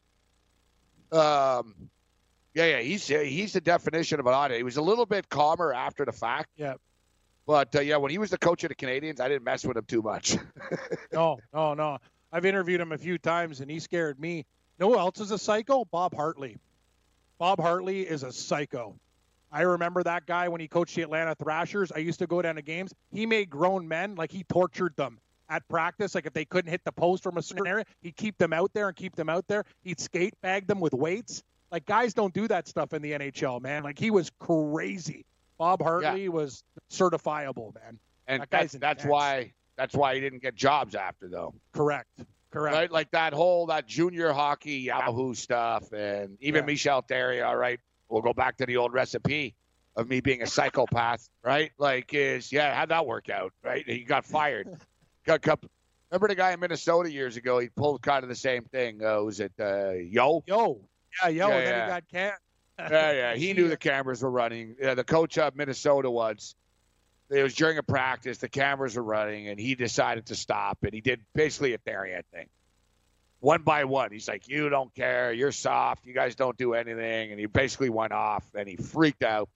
Yeah, he's the definition of an oddity. He was a little bit calmer after the fact.
Yeah.
But, when he was the coach of the Canadians, I didn't mess with him too much.
No. I've interviewed him a few times, and he scared me. You know who else is a psycho? Bob Hartley. Bob Hartley is a psycho. I remember that guy when he coached the Atlanta Thrashers. I used to go down to games. He made grown men, like he tortured them at practice. Like if they couldn't hit the post from a certain area, he'd keep them out there. He'd skate bag them with weights. Like, guys don't do that stuff in the NHL, man. Like, he was crazy. Bob Hartley was certifiable, man.
And
that guy's
that's why he didn't get jobs after, though.
Correct.
Right? Like that junior hockey Yahoo stuff, and even Michel Terrier, all right, we'll go back to the old recipe of me being a psychopath, right? Like, how'd that work out, right? He got fired. Remember the guy in Minnesota years ago? He pulled kind of the same thing. Was it Yo?
Yeah, and then he got canned.
He knew the cameras were running. The coach of Minnesota once, it was during a practice, the cameras were running, and he decided to stop, and he did basically a Terrier thing. One by one, he's like, you don't care, you're soft, you guys don't do anything, and he basically went off, and he freaked out.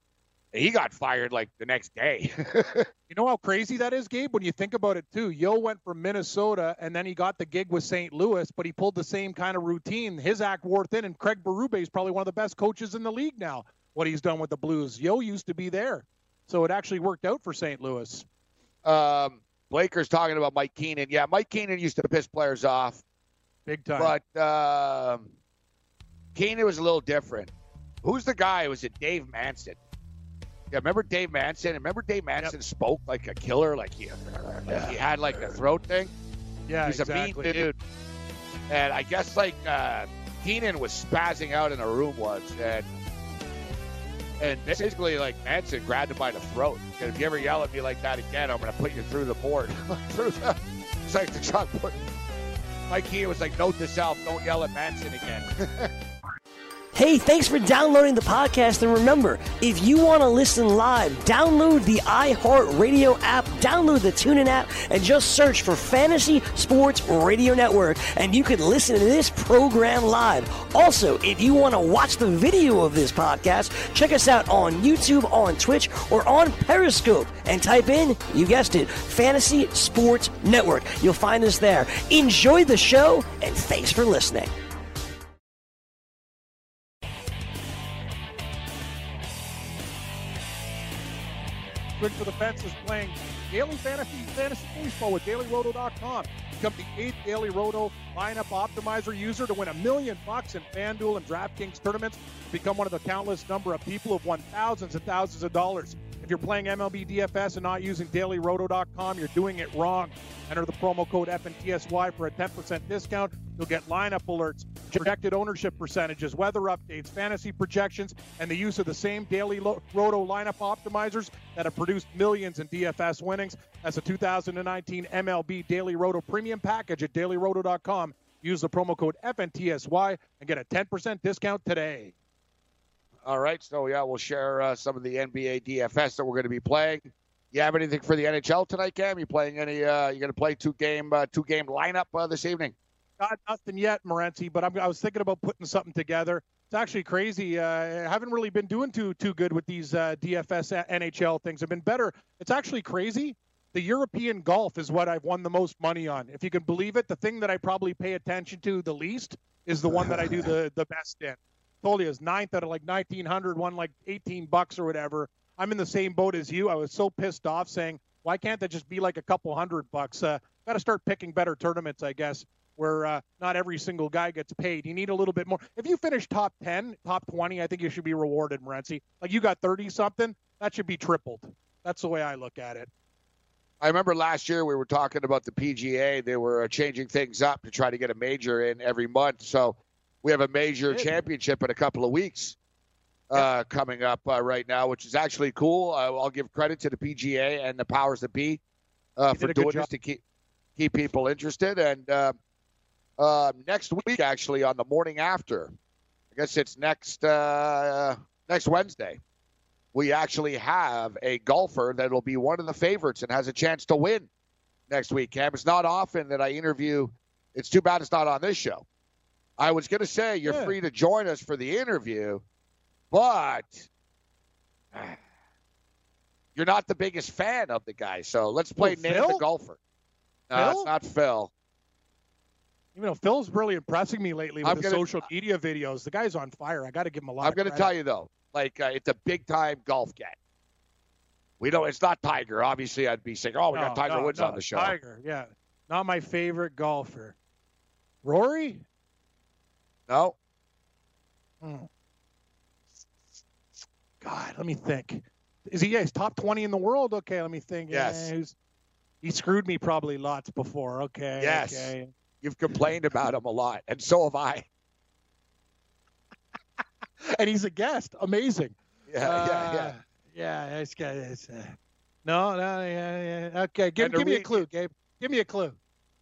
He got fired like the next day.
You know how crazy that is, Gabe? When you think about it, too. Yo went from Minnesota, and then he got the gig with St. Louis, but he pulled the same kind of routine. His act wore thin, and Craig Berube is probably one of the best coaches in the league now, what he's done with the Blues. Yo used to be there, so it actually worked out for St. Louis.
Blaker's talking about Mike Keenan. Yeah, Mike Keenan used to piss players off.
Big time.
But Keenan was a little different. Who's the guy? Was it Dave Manson? Yeah, remember Dave Manson? Remember Dave Manson spoke like a killer, like he had like a throat thing?
Yeah,
He's
exactly.
a mean dude. And I guess like Keenan was spazzing out in a room once, and basically like Manson grabbed him by the throat. And if you ever yell at me like that again, I'm going to put you through the board. It's like the chalkboard. Mike Keenan was like, note to self, don't yell at Manson again.
Hey, thanks for downloading the podcast. And remember, if you want to listen live, download the iHeartRadio app, download the TuneIn app, and just search for Fantasy Sports Radio Network, and you can listen to this program live. Also, if you want to watch the video of this podcast, check us out on YouTube, on Twitch, or on Periscope, and type in, you guessed it, Fantasy Sports Network. You'll find us there. Enjoy the show, and thanks for listening.
Swing for the Fences playing daily fantasy baseball with DailyRoto.com. Become the 8th Daily Roto lineup optimizer user to win $1 million in FanDuel and DraftKings tournaments. Become one of the countless number of people who've won thousands and thousands of dollars. If you're playing MLB DFS and not using DailyRoto.com, you're doing it wrong. Enter the promo code FNTSY for a 10% discount. You'll get lineup alerts, projected ownership percentages, weather updates, fantasy projections, and the use of the same Daily Roto lineup optimizers that have produced millions in DFS winnings. That's a 2019 MLB Daily Roto Premium Package at DailyRoto.com. Use the promo code FNTSY and get a 10% discount today.
All right, so yeah, we'll share some of the NBA DFS that we're going to be playing. You have anything for the NHL tonight, Cam? You playing any? You going to play two game lineup this evening?
Not nothing yet, Morency, but I was thinking about putting something together. It's actually crazy. I haven't really been doing too good with these DFS NHL things. I've been better. It's actually crazy. The European golf is what I've won the most money on. If you can believe it, the thing that I probably pay attention to the least is the one that I do the best in. Told you, it's 9th out of like 1,900, won like $18 or whatever. I'm in the same boat as you. I was so pissed off saying, why can't that just be like a couple $100? Got to start picking better tournaments, I guess, where not every single guy gets paid. You need a little bit more. If you finish top 10, top 20, I think you should be rewarded, Morency. Like you got 30-something, that should be tripled. That's the way I look at it.
I remember last year we were talking about the PGA. They were changing things up to try to get a major in every month. So we have a major championship in a couple of weeks coming up right now, which is actually cool. I'll give credit to the PGA and the powers that be for doing this to keep people interested. And next week, actually, on the morning after, I guess it's next Wednesday, we actually have a golfer that will be one of the favorites and has a chance to win next week, Cam. It's not often that I interview. It's too bad it's not on this show. I was going to say you're free to join us for the interview, but you're not the biggest fan of the guy. So let's play Name the Golfer. No, it's not Phil.
You know, Phil's really impressing me lately with his social media videos. The guy's on fire. I got to give him a lot of credit.
I'm going to tell you, though, it's a big-time golf get. We know it's not Tiger. Obviously, I'd be saying, we got Tiger Woods on the show.
Tiger, yeah. Not my favorite golfer. Rory?
No.
God, let me think. Is he? Yeah, he's top 20 in the world. Okay, let me think.
Yes.
Yeah, he screwed me probably lots before. Okay.
Yes.
Okay.
You've complained about him a lot, and so have I.
And he's a guest. Amazing.
Yeah.
Yeah. This guy is. No. Yeah. Okay. Give me a clue, Gabe. Give me a clue.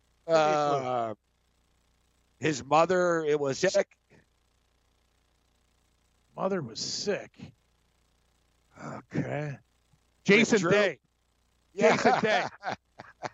His mother, it was sick.
Mother was sick. Okay. Jason Day.
Yeah.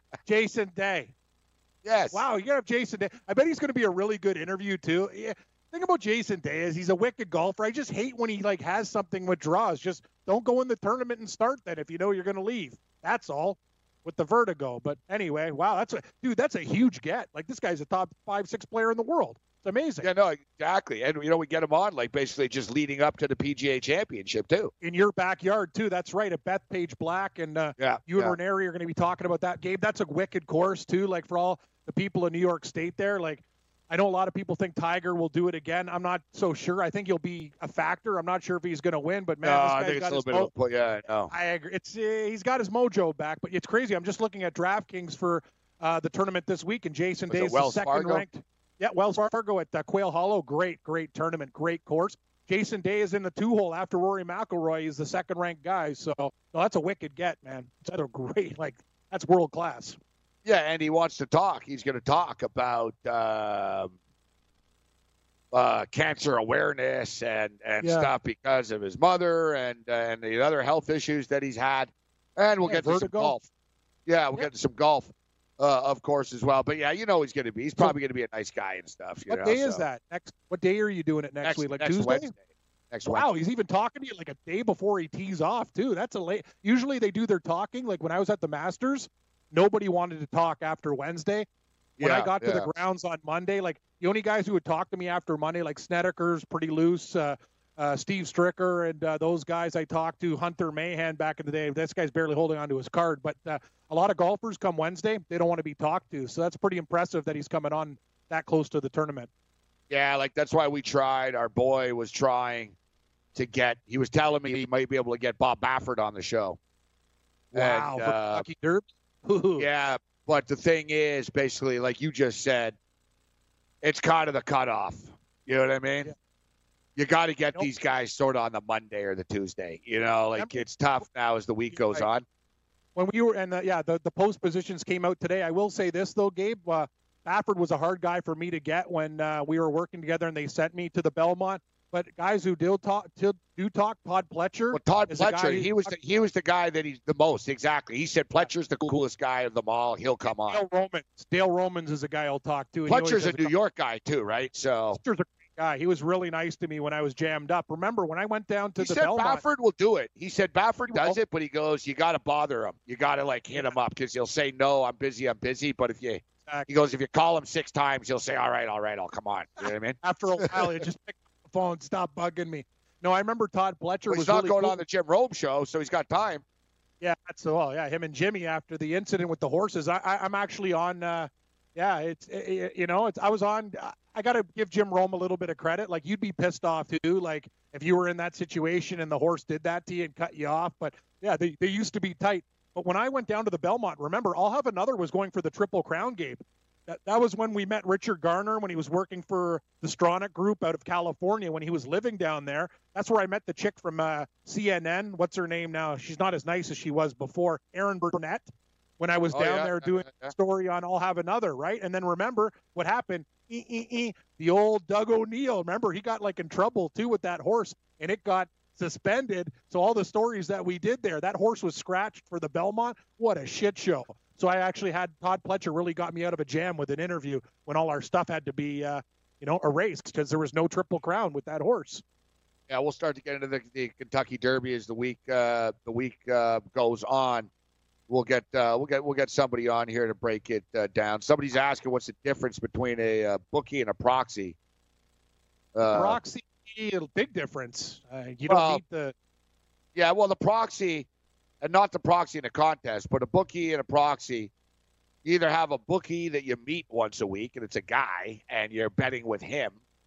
Jason Day.
Yes.
Wow, you got to have Jason Day. I bet he's going to be a really good interview, too. Yeah. thing about Jason Day is he's a wicked golfer. I just hate when he like has something with draws. Just don't go in the tournament and start then if you know you're going to leave. That's all with the vertigo. But anyway, wow, that's a huge get. Like this guy's a top 5-6 player in the world. It's amazing.
Yeah, no, exactly. And, we get him on, like, basically just leading up to the PGA Championship, too.
In your backyard, too. That's right, at Bethpage Black. And you and Ranieri are going to be talking about that game. That's a wicked course, too, like, for all the people in New York State there. Like, I know a lot of people think Tiger will do it again. I'm not so sure. I think he'll be a factor. I'm not sure if he's going to win, but, man, this guy's
I think
got
it's a little bit of a – yeah, I know.
I agree. He's got his mojo back, but it's crazy. I'm just looking at DraftKings for the tournament this week, and Jason Day is the second-ranked – yeah, Wells Fargo at Quail Hollow. Great tournament, great course. Jason Day is in the 2-hole after Rory McIlroy. He's the second-ranked guy. So that's a wicked get, man. That's a great, that's world class.
Yeah, and he wants to talk. He's going to talk about cancer awareness and stuff because of his mother and the other health issues that he's had. And we'll get to some golf. Yeah, we'll get to some golf. Of course, as well. But, yeah, he's going to be. He's probably going to be a nice guy and stuff.
What day is that? What day are you doing it next week? Like
next
Tuesday?
Wednesday.
Wow, he's even talking to you like a day before he tees off, too. That's a late. Usually they do their talking. Like when I was at the Masters, nobody wanted to talk after Wednesday. When I got to the grounds on Monday, like the only guys who would talk to me after Monday, like Snedeker's pretty loose, Steve Stricker and those guys I talked to, Hunter Mahan back in the day. This guy's barely holding on to his card. But a lot of golfers come Wednesday, they don't want to be talked to. So that's pretty impressive that he's coming on that close to the tournament.
Yeah, like that's why we tried. Our boy was trying to get – he was telling me he might be able to get Bob Baffert on the show.
Wow, for Kentucky Derby?
Yeah, but the thing is, basically, like you just said, it's kind of the cutoff. You know what I mean? Yeah. You got to get these guys sort of on the Monday or the Tuesday. It's tough now as the week goes on.
When we were, the post positions came out today. I will say this, though, Gabe. Baffert was a hard guy for me to get when we were working together and they sent me to the Belmont. But guys who do talk, Todd Pletcher.
Well, Todd Pletcher, he was the guy that he's the most, exactly. He said Pletcher's the coolest guy of them all. He'll come on.
Dale Romans is a guy I'll talk to.
Pletcher's a New York guy, too, right? So
Pletcher's a great guy. He was really nice to me when I was jammed up. Remember, when I went down to the Belmont.
He said Baffert will do it. He said Baffert does it, but he goes, you got to bother him. You got to, hit him up because he'll say, no, I'm busy. But if you – he goes, if you call him 6 times, he'll say, all right, I'll come on. You know what I mean?
After a while, he just picked up the phone, stop bugging me. No, I remember Todd Pletcher was
he's not
really
going
cool.
on the Jim Rome show, so he's got time.
Yeah, him and Jimmy after the incident with the horses. I'm actually on. I was on. I got to give Jim Rome a little bit of credit. Like you'd be pissed off too. Like if you were in that situation and the horse did that to you and cut you off. But yeah, they used to be tight. But when I went down to the Belmont, remember, I'll Have Another was going for the Triple Crown, Gabe. That was when we met Richard Garner when he was working for the Stronach Group out of California when he was living down there. That's where I met the chick from CNN. What's her name now? She's not as nice as she was before. Erin Burnett. When I was down there doing a story on I'll Have Another, right? And then remember what happened? The old Doug O'Neill. Remember, he got in trouble too with that horse, and it got suspended. So all the stories that we did there, that horse was scratched for the Belmont. What a shit show. So I actually had Todd Pletcher really got me out of a jam with an interview when all our stuff had to be, erased because there was no Triple Crown with that horse.
Yeah, we'll start to get into the Kentucky Derby as the week goes on. We'll get somebody on here to break it down. Somebody's asking what's the difference between a bookie and a proxy.
Proxy, a big difference. You don't need the.
Yeah, well, the proxy. And not the proxy in a contest, but a bookie and a proxy. You either have a bookie that you meet once a week, and it's a guy, and you're betting with him,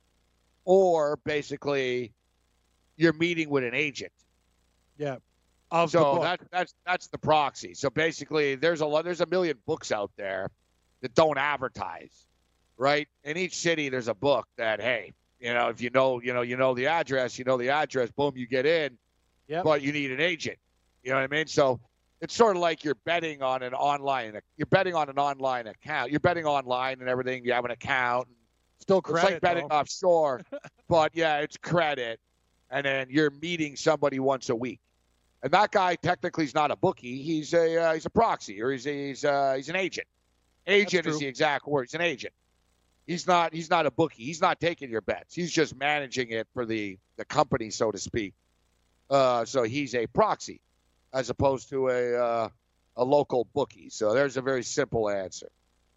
or basically you're meeting with an agent.
Yeah.
So that's the proxy. So basically, there's a million books out there that don't advertise, right? In each city, there's a book that, hey, if you know the address, boom, you get in.
Yeah.
But you need an agent. You know what I mean? So it's sort of like you're betting on an online account. You're betting online and everything. You have an account.
Still credit.
It's like betting offshore, but yeah, it's credit. And then you're meeting somebody once a week. And that guy technically is not a bookie. He's a proxy, or he's an agent. Agent is the exact word. He's an agent. He's not a bookie. He's not taking your bets. He's just managing it for the company, so to speak. So he's a proxy as opposed to a local bookie. So there's a very simple answer.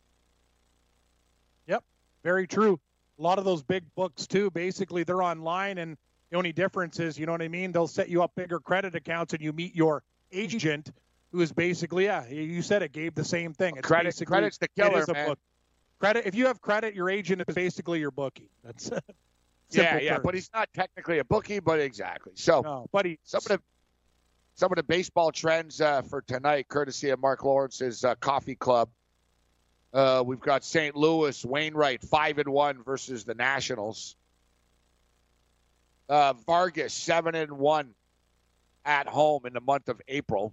Yep, very true. A lot of those big books, too, basically they're online, and the only difference is, you know what I mean, they'll set you up bigger credit accounts, and you meet your agent, who is basically, you said it, Gabe, the same thing. It's
credit's the killer,
it is a
man.
book. Credit, if you have credit, your agent is basically your bookie. That's
yeah, but he's not technically a bookie, but exactly. So,
no, but
some of the baseball trends for tonight, courtesy of Mark Lawrence's Coffee Club. We've got St. Louis, Wainwright, 5-1 versus the Nationals. Vargas, 7-1 at home in the month of April.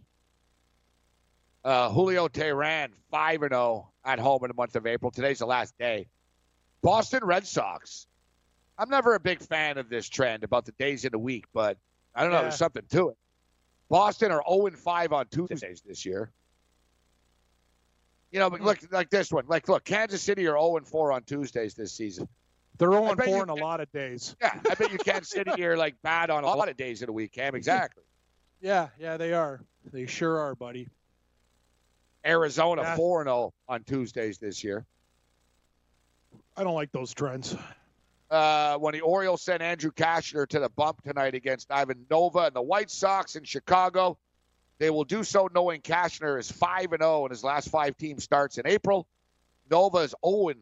Julio Teheran, 5-0 at home in the month of April. Today's the last day. Boston Red Sox. I'm never a big fan of this trend about the days in the week, but I don't know. There's something to it. Boston are 0-5 on Tuesdays this year. You know, but look, like this one. Look, Kansas City are 0-4 on Tuesdays this season.
They're 0-4 in a lot of days.
Yeah, I bet you Kansas City are like bad on a lot of days in a week, Cam. Exactly.
Yeah, they are. They sure are, buddy.
Arizona 4-0 on Tuesdays this year.
I don't like those trends.
When the Orioles sent Andrew Kashner to the bump tonight against Ivan Nova and the White Sox in Chicago, they will do so knowing Kashner is 5-0 in his last 5 team starts in April. Nova is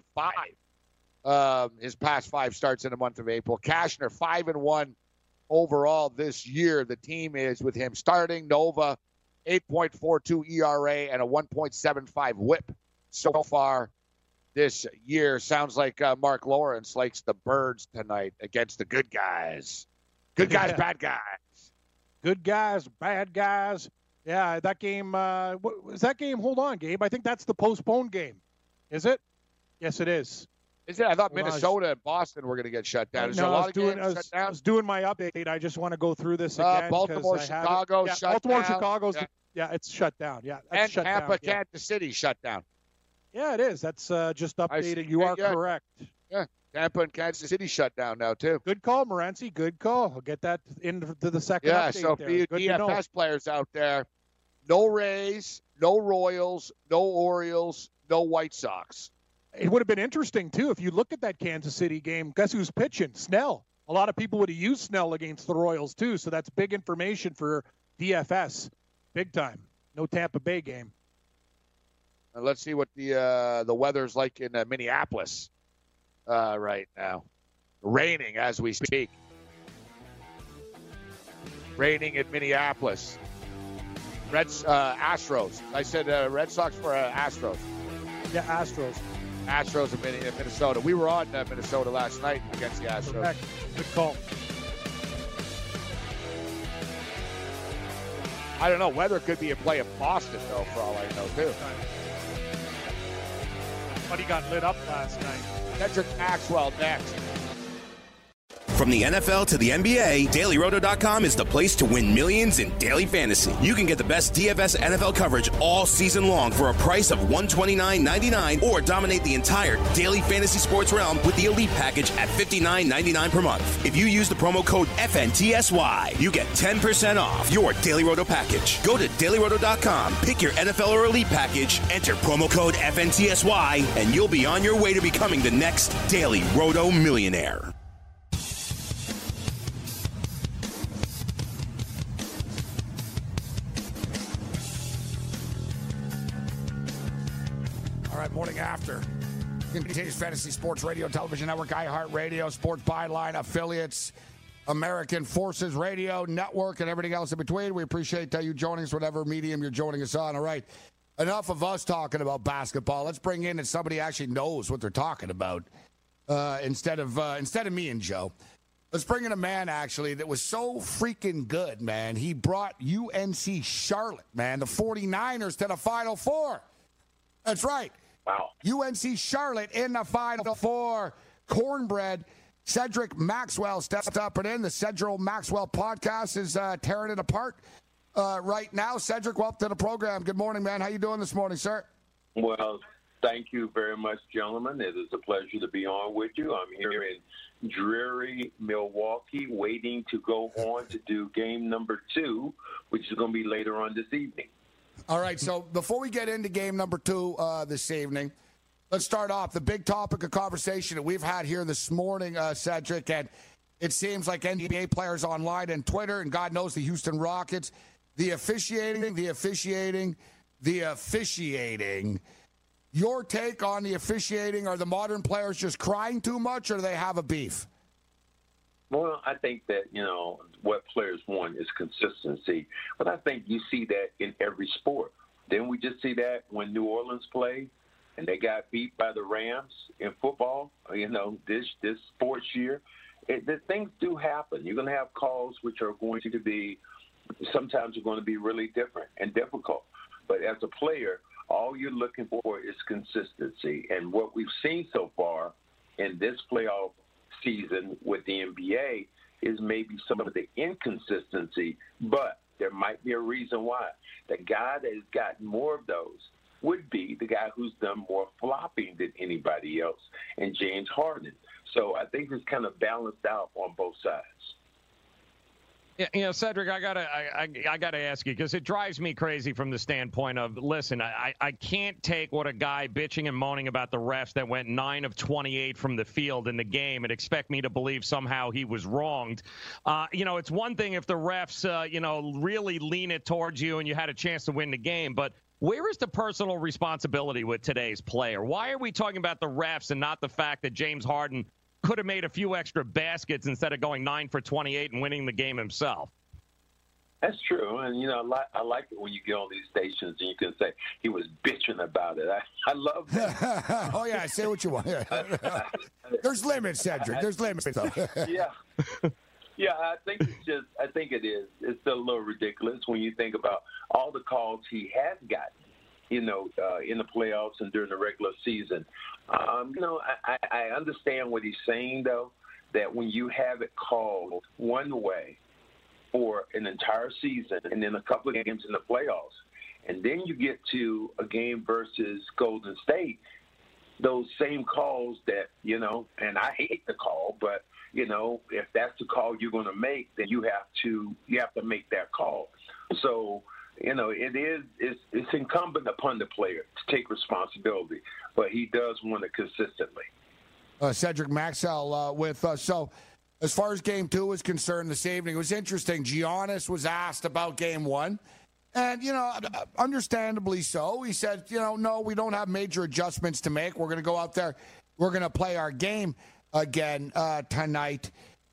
0-5. His past 5 starts in the month of April. Kashner 5-1 overall this year. The team is with him starting. Nova 8.42 ERA and a 1.75 WHIP so far this year. Sounds like Mark Lawrence likes the Birds tonight against the good guys. Good guys, bad guys.
Good guys, bad guys. Yeah, that game. What was that game? Hold on, Gabe. I think that's the postponed game. Is it? Yes, it is.
Is it? I thought Minnesota and Boston were going to get shut down. Is there a lot of games shut down?
I was doing my update. I just want to go through this again.
Baltimore, Chicago, shut down.
Baltimore, Chicago's. Yeah, it's shut down. Yeah, that's
and
shut
Tampa,
down.
Kansas City shut down.
Yeah, it is. That's just updated. You are correct.
Yeah, Tampa and Kansas City shut down now, too.
Good call, Morency. Good call. I'll get that into the second update.
Yeah, so for you DFS players out there, no Rays, no Royals, no Orioles, no White Sox.
It would have been interesting, too, if you look at that Kansas City game. Guess who's pitching? Snell. A lot of people would have used Snell against the Royals, too, so that's big information for DFS. Big time. No Tampa Bay game.
And let's see what the weather's like in Minneapolis right now. Raining as we speak. Raining in Minneapolis. Astros. I said Red Sox for Astros.
Yeah, Astros.
Astros in Minnesota. We were on Minnesota last night against the Astros.
Correct. Good call.
I don't know. Weather could be a play in Boston, though, for all I know, too.
But he got lit up last night.
Cedric Maxwell next.
From the NFL to the NBA, DailyRoto.com is the place to win millions in daily fantasy. You can get the best DFS NFL coverage all season long for a price of $129.99 or dominate the entire daily fantasy sports realm with the Elite Package at $59.99 per month. If you use the promo code FNTSY, you get 10% off your Daily Roto package. Go to DailyRoto.com, pick your NFL or Elite Package, enter promo code FNTSY, and you'll be on your way to becoming the next Daily Roto millionaire.
Morning After continues Fantasy Sports Radio, Television Network, iHeartRadio, Sports Byline affiliates, American Forces Radio Network, and everything else in between. We appreciate you joining us, whatever medium you're joining us on. All right, enough of us talking about basketball. Let's bring in somebody actually knows what they're talking about instead of me and Joe. Let's bring in a man, actually, that was so freaking good, man. He brought UNC Charlotte, man, the 49ers to the Final Four. That's right.
Wow.
UNC Charlotte in the Final Four. Cornbread. Cedric Maxwell stepped up and in. The Cedric Maxwell podcast is tearing it apart right now. Cedric, welcome to the program. Good morning, man. How you doing this morning, sir?
Well, Thank you very much, gentlemen. It is a pleasure to be on with you. I'm here in dreary Milwaukee, waiting to go on to do game number 2, which is going to be later on this evening.
All right, so before we get into game number 2 this evening, let's start off the big topic of conversation that we've had here this morning, Cedric, and it seems like NBA players online and Twitter, and God knows the Houston Rockets, the officiating. Your take on the officiating, are the modern players just crying too much, or do they have a beef?
Well, I think that, what players want is consistency. But I think you see that in every sport. Didn't we just see that when New Orleans played and they got beat by the Rams in football, this sports year? The things do happen. You're going to have calls which are going to be, sometimes are going to be really different and difficult. But as a player, all you're looking for is consistency. And what we've seen so far in this playoff season with the NBA is maybe some of the inconsistency, but there might be a reason why. The guy that has gotten more of those would be the guy who's done more flopping than anybody else, and James Harden. So I think it's kind of balanced out on both sides.
Yeah, Cedric, I gotta ask you, because it drives me crazy from the standpoint of, listen, I can't take what a guy bitching and moaning about the refs that went 9 of 28 from the field in the game and expect me to believe somehow he was wronged. It's one thing if the refs, really lean it towards you and you had a chance to win the game, but where is the personal responsibility with today's player? Why are we talking about the refs and not the fact that James Harden could have made a few extra baskets instead of going 9 for 28 and winning the game himself?
That's true. And, I like it when you get on these stations and you can say he was bitching about it. I love that.
Oh, yeah, say what you want. There's limits, Cedric. There's limits, though.
Yeah. Yeah, I think it is. It's still a little ridiculous when you think about all the calls he has gotten, in the playoffs and during the regular season. I understand what he's saying, though, that when you have it called one way for an entire season and then a couple of games in the playoffs, and then you get to a game versus Golden State, those same calls that, and I hate the call, but, if that's the call you're going to make, then you have to make that call. So, it's incumbent upon the player to take responsibility, but he does want it consistently.
Cedric Maxwell with us. So, as far as Game 2 is concerned this evening, it was interesting. Giannis was asked about Game 1, and, understandably so. He said, no, we don't have major adjustments to make. We're going to go out there. We're going to play our game again tonight.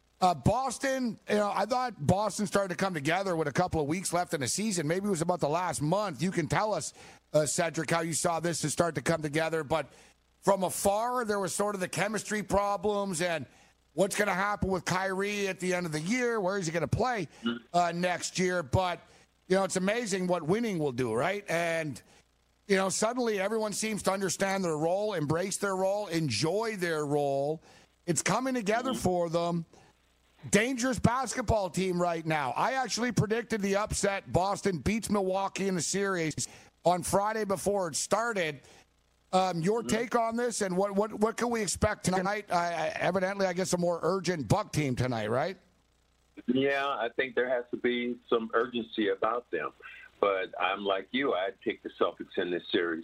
Boston, I thought Boston started to come together with a couple of weeks left in the season. Maybe it was about the last month. You can tell us, Cedric, how you saw this to start to come together. But from afar, there was sort of the chemistry problems and what's going to happen with Kyrie at the end of the year. Where is he going to play next year? But, it's amazing what winning will do, right? And, suddenly everyone seems to understand their role, embrace their role, enjoy their role. It's coming together for them. Dangerous basketball team right now. I actually predicted the upset. Boston beats Milwaukee in the series on Friday before it started. Your take on this, and what can we expect tonight? Evidently, I guess a more urgent Buck team tonight, right?
Yeah, I think there has to be some urgency about them. But I'm like you. I'd pick the Celtics in this series.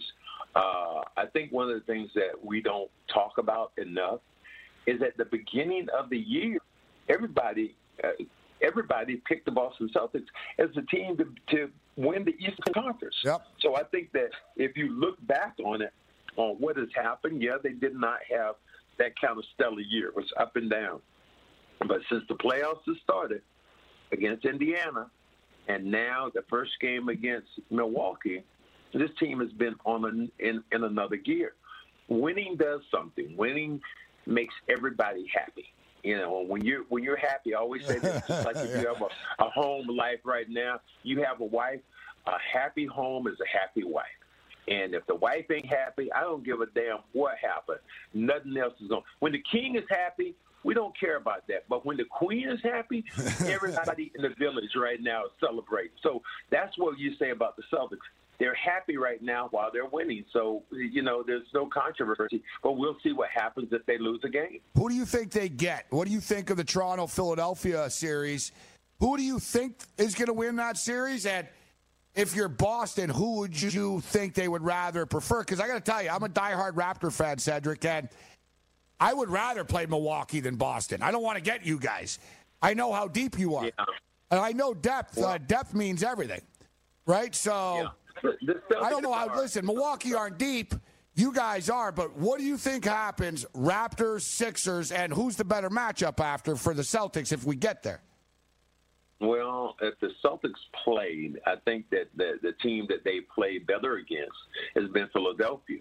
I think one of the things that we don't talk about enough is at the beginning of the year, everybody picked the Boston Celtics as a team to win the Eastern Conference.
Yep.
So I think that if you look back on it, on what has happened, they did not have that kind of stellar year. It was up and down. But since the playoffs have started against Indiana and now the first game against Milwaukee, this team has been in another gear. Winning does something. Winning makes everybody happy. When you're happy, I always say this, just like if you have a home life right now, you have a wife, a happy home is a happy wife. And if the wife ain't happy, I don't give a damn what happened. Nothing else is on. When the king is happy, we don't care about that. But when the queen is happy, everybody in the village right now is celebrating. So that's what you say about the Celtics. they're happy right now while they're winning. So, there's no controversy, but we'll see what happens if they lose a game.
Who do you think they get? What do you think of the Toronto-Philadelphia series? Who do you think is going to win that series? And if you're Boston, who would you think they would rather prefer? Because I got to tell you, I'm a diehard Raptor fan, Cedric, and I would rather play Milwaukee than Boston. I don't want to get you guys. I know how deep you are.
Yeah.
And I know depth. Depth means everything, right? So I don't know how. Listen, Milwaukee aren't deep. You guys are. But what do you think happens, Raptors, Sixers, and who's the better matchup after for the Celtics if we get there?
Well, if the Celtics played, I think that the team that they played better against has been Philadelphia.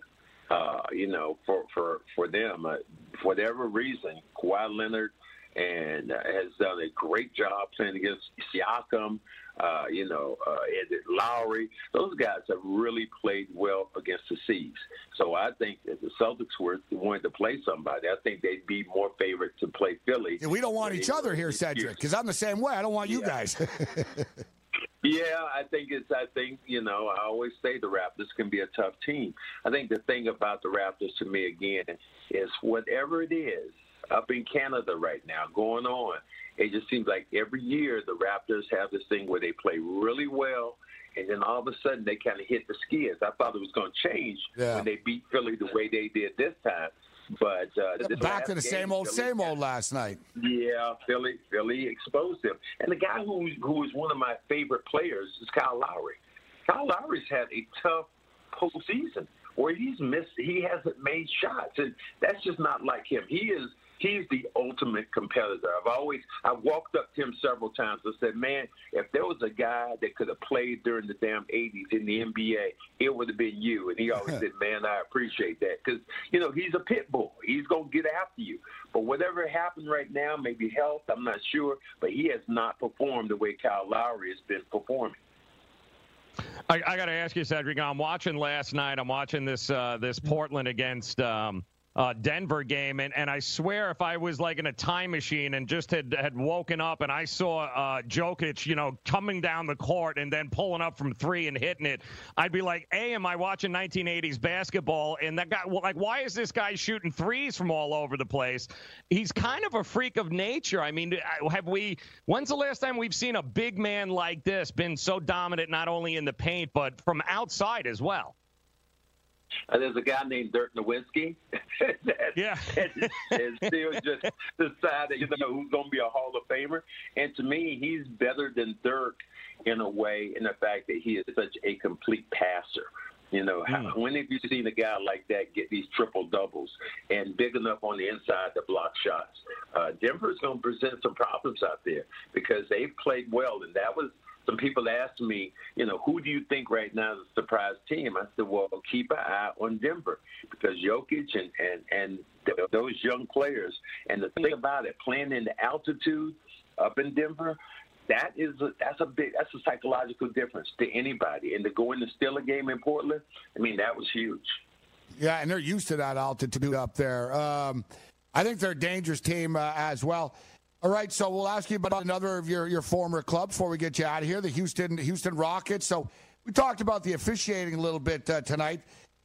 For them, for whatever reason, Kawhi Leonard has done a great job playing against Siakam, Lowry. Those guys have really played well against the Seas. So I think if the Celtics wanted to play somebody, I think they'd be more favorite to play Philly.
Yeah, we don't want each other here, Cedric, because I'm the same way. I don't want you guys.
Yeah, I always say the Raptors can be a tough team. I think the thing about the Raptors to me, again, is whatever it is up in Canada right now going on, it just seems like every year the Raptors have this thing where they play really well, and then all of a sudden they kind of hit the skids. I thought it was going to change when they beat Philly the way they did this time. But
back to the same old last night.
Yeah, Philly exposed him. And the guy who is one of my favorite players is Kyle Lowry. Kyle Lowry's had a tough postseason where he hasn't made shots, and that's just not like him. He's the ultimate competitor. I've walked up to him several times and said, man, if there was a guy that could have played during the damn 80s in the NBA, it would have been you. And he always said, man, I appreciate that. Because, he's a pit bull. He's going to get after you. But whatever happened right now, maybe health, I'm not sure, but he has not performed the way Kyle Lowry has been performing.
I got to ask you, Cedric, I'm watching last night. I'm watching this Portland against Denver game, and I swear if I was like in a time machine and just had woken up and I saw Jokic, coming down the court and then pulling up from three and hitting it, I'd be like, am I watching 1980s basketball? And that guy, why is this guy shooting threes from all over the place? He's kind of a freak of nature. I mean, when's the last time we've seen a big man like this been so dominant, not only in the paint, but from outside as well?
There's a guy named Dirk Nowitzki that still just decided, who's going to be a Hall of Famer. And to me, he's better than Dirk in a way, in the fact that he is such a complete passer. When have you seen a guy like that get these triple-doubles and big enough on the inside to block shots? Denver's going to present some problems out there because they've played well, and that was – some people asked me, who do you think right now is the surprise team? I said, well, keep an eye on Denver because Jokic and those young players. And the thing about it, playing in the altitude up in Denver, that's a psychological difference to anybody. And to go in and steal a game in Portland, that was huge.
Yeah, and they're used to that altitude up there. I think they're a dangerous team as well. All right, so we'll ask you about another of your former clubs before we get you out of here, the Houston Rockets. So we talked about the officiating a little bit tonight.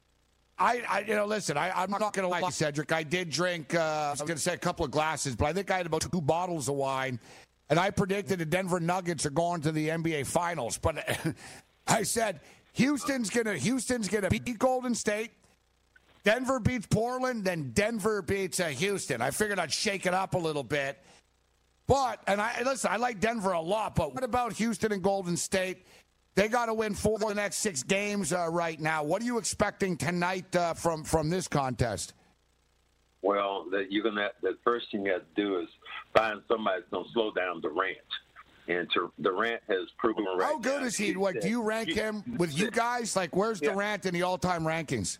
Listen, I'm not going to lie, Cedric. I did drink, I was going to say a couple of glasses, but I think I had about 2 bottles of wine, and I predicted the Denver Nuggets are going to the NBA Finals. But I said Houston's gonna beat Golden State. Denver beats Portland, then Denver beats Houston. I figured I'd shake it up a little bit. But, I like Denver a lot, but what about Houston and Golden State? They got to win 4 of the next 6 games right now. What are you expecting tonight from this contest?
Well, the first thing you have to do is find somebody that's going to slow down Durant. And Durant has proven right
How good is he? Do you rank him with you guys? Like, where's Durant in the all-time rankings?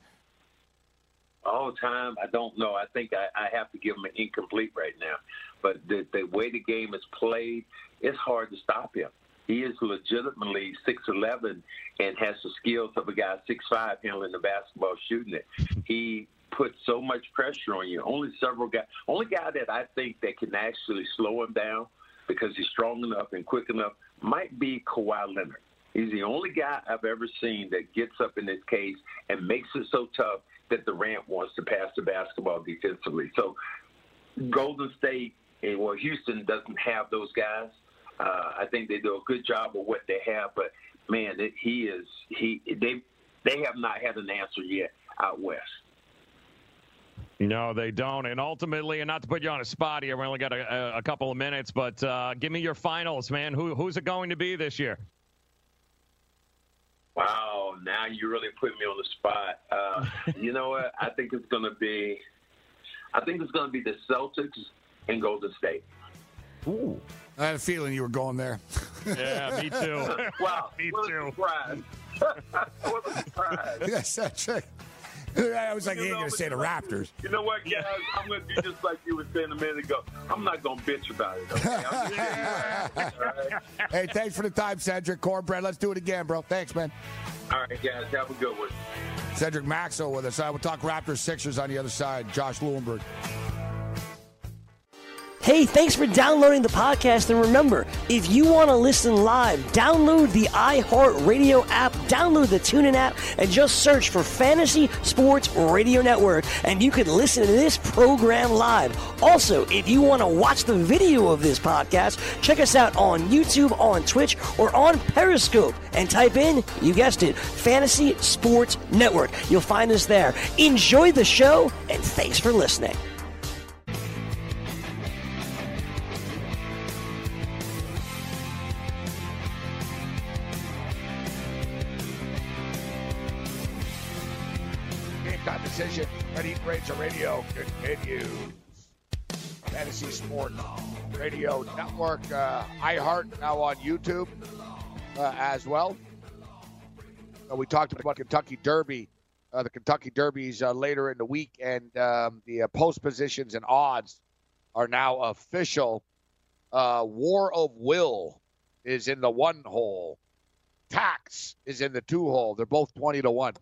All time, I don't know. I think I have to give him an incomplete right now. But the way the game is played, it's hard to stop him. He is legitimately 6'11" and has the skills of a guy 6'5" handling the basketball, shooting it. He puts so much pressure on you. Only guy that I think that can actually slow him down because he's strong enough and quick enough might be Kawhi Leonard. He's the only guy I've ever seen that gets up in this case and makes it so tough that Durant wants to pass the basketball defensively. So Golden State, well, Houston doesn't have those guys. I think they do a good job of what they have, but man, they have not had an answer yet out west.
No, they don't. And ultimately, and not to put you on a spot here, we only got a couple of minutes, but give me your finals, man. Who's it going to be this year?
Wow, now you really put me on the spot. You know what? I think it's going to be the Celtics and Golden State.
Ooh. I had a feeling you were going there.
Yeah, me too.
Wow,
me too.
What a surprise.
Yes, that's right. I was like, he ain't going to say the Raptors.
You know what, guys? I'm going to be just like you were saying a minute ago. I'm not going to bitch about it, okay? I'm just saying, all right?
Hey, thanks for the time, Cedric. Cornbread, let's do it again, bro. Thanks, man.
All right, guys. Have a good one.
Cedric Maxwell with us. We'll talk Raptors, Sixers on the other side. Josh Lewinberg.
Hey, thanks for downloading the podcast. And remember, if you want to listen live, download the iHeartRadio app, download the TuneIn app, and just search for Fantasy Sports Radio Network, and you can listen to this program live. Also, if you want to watch the video of this podcast, check us out on YouTube, on Twitch, or on Periscope, and type in, you guessed it, Fantasy Sports Network. You'll find us there. Enjoy the show, and thanks for listening.
Decision. Ready Razor Radio continues. Fantasy Sports Radio Network. iHeart now on YouTube as well. We talked about Kentucky Derby. The Kentucky Derby's later in the week, and the post positions and odds are now official. War of Will is in the 1 hole. Tax is in the 2 hole. They're both 20-1.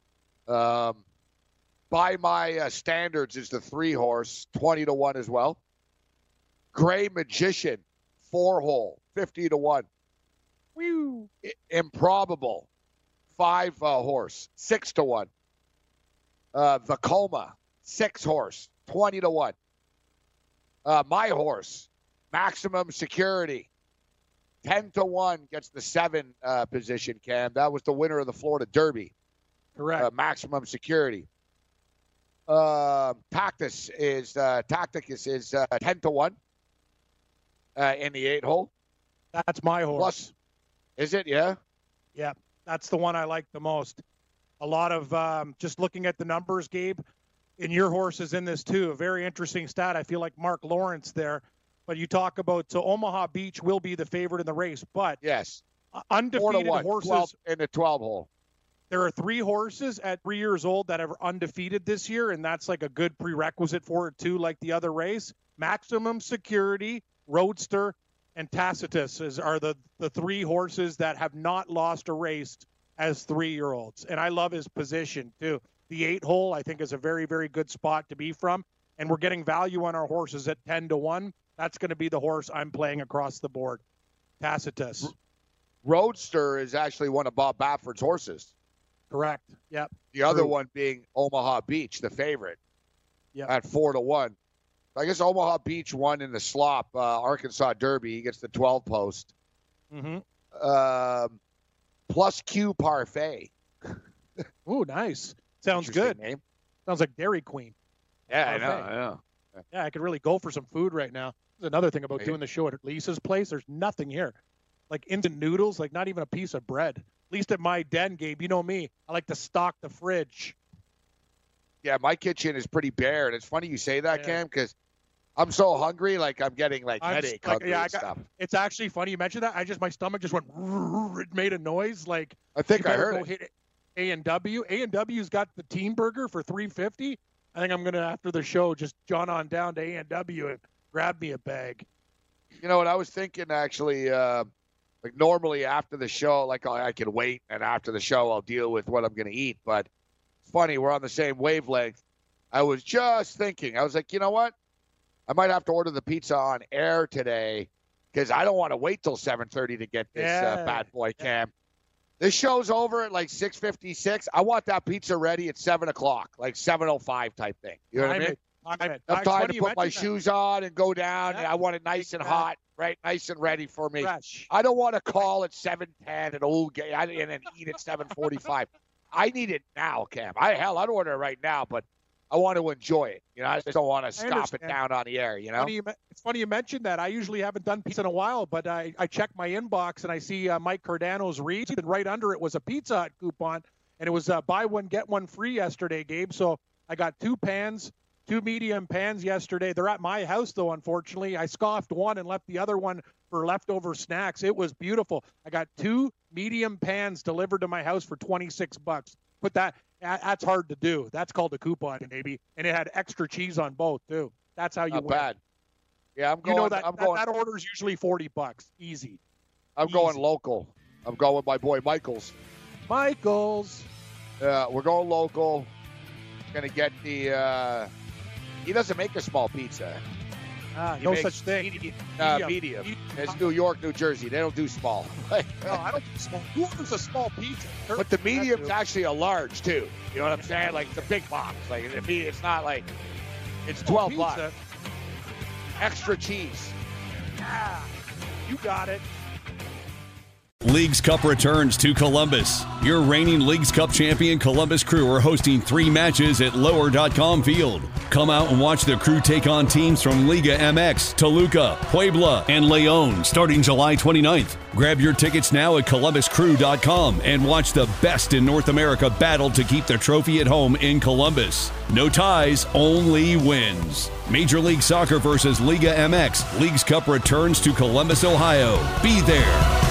By my standards is the 3 horse, 20-1 as well. Gray Magician, 4 hole, 50-1. Whew. Improbable, 5 horse, 6-1. Vacoma, 6 horse, 20-1. My horse, Maximum Security, 10-1 gets the 7 position, Cam. That was the winner of the Florida Derby.
Correct.
Maximum Security. Tacticus is 10-1 in the 8 hole.
That's my horse.
Plus, is it? Yeah.
Yeah, that's the one I like the most. A lot of just looking at the numbers, Gabe, and your horse is in this too. A very interesting stat. I feel like Mark Lawrence there. But you talk about Omaha Beach will be the favorite in the race, but
yes,
undefeated horses
12 in the 12 hole.
There are 3 horses at 3 years old that are undefeated this year, and that's like a good prerequisite for it too, like the other race. Maximum Security, Roadster, and Tacitus are the 3 horses that have not lost a race as 3-year-olds. And I love his position too. The 8 hole, I think, is a very, very good spot to be from. And we're getting value on our horses at 10-1. That's going to be the horse I'm playing across the board. Tacitus.
Roadster is actually one of Bob Bafford's horses.
Correct. Yep.
The other one being Omaha Beach, the favorite.
Yep.
At 4-1. I guess Omaha Beach won in the slop. Arkansas Derby. He gets the 12 post.
Mm-hmm.
Plus Q Parfait.
Ooh, nice. Sounds good.
Name.
Sounds like Dairy Queen.
Yeah,
Parfait.
I know.
Yeah, I could really go for some food right now. There's another thing about doing the show at Lisa's place. There's nothing here. Like instant noodles, like not even a piece of bread. At least at my den, Gabe, you know me. I like to stock the fridge.
Yeah, my kitchen is pretty bare. And it's funny you say that, Cam, because I'm so hungry, like I'm getting headache hungry and stuff.
It's actually funny you mentioned that. My stomach just went, it made a noise. Like
I think I heard it.
Hit A&W. A&W's got the team burger for $3.50. I think I'm going to, after the show, just jaunt on down to A&W and grab me a bag.
You know what I was thinking, actually, like normally after the show, like I can wait, and after the show I'll deal with what I'm going to eat. But it's funny, we're on the same wavelength. I was just thinking, I was like, you know what? I might have to order the pizza on air today because I don't want to wait till 7:30 to get this bad boy, Cam.
This show's over at like 6:56. I want that pizza ready at 7 o'clock, like 7:05 type thing. You know what I mean? I'm time to put my shoes on and go down, and I want it nice and hot, right? Nice and ready for me.
Fresh.
I don't want to call at 7:10 an old game and then eat at 7:45. I need it now, Cam. I don't order it right now, but I want to enjoy it. You know, I just don't want to stop it down on the air, you know?
It's funny you mentioned that. I usually haven't done pizza in a while, but I checked my inbox and I see Mike Cardano's read, and right under it was a Pizza Hut coupon, and it was buy one, get one free yesterday, Gabe. So I got 2 medium pans yesterday. They're at my house, though, unfortunately. I scoffed one and left the other one for leftover snacks. It was beautiful. I got 2 medium pans delivered to my house for $26. But that's hard to do. That's called a coupon, maybe. And it had extra cheese on both, too. That's how you win.
Not bad. Yeah, I'm going.
You know that order's usually $40. Easy.
I'm going local. I'm going with my boy Michaels. We're going local. Going to get the he doesn't make a small pizza.
No such thing.
Medium. It's New York, New Jersey. They don't do small.
No, I don't do small. Who orders a small pizza?
But the medium's actually a large, too. You know what I'm saying? Like, it's a big box. Like, it's not like, it's $12. Extra cheese.
Yeah, you got it.
Leagues Cup returns to Columbus. Your reigning Leagues Cup champion Columbus Crew are hosting 3 matches at Lower.com Field. Come out and watch the Crew take on teams from Liga MX, Toluca, Puebla, and Leon starting July 29th. Grab your tickets now at ColumbusCrew.com and watch the best in North America battle to keep the trophy at home in Columbus. No ties, only wins. Major League Soccer versus Liga MX. Leagues Cup returns to Columbus, Ohio. Be there.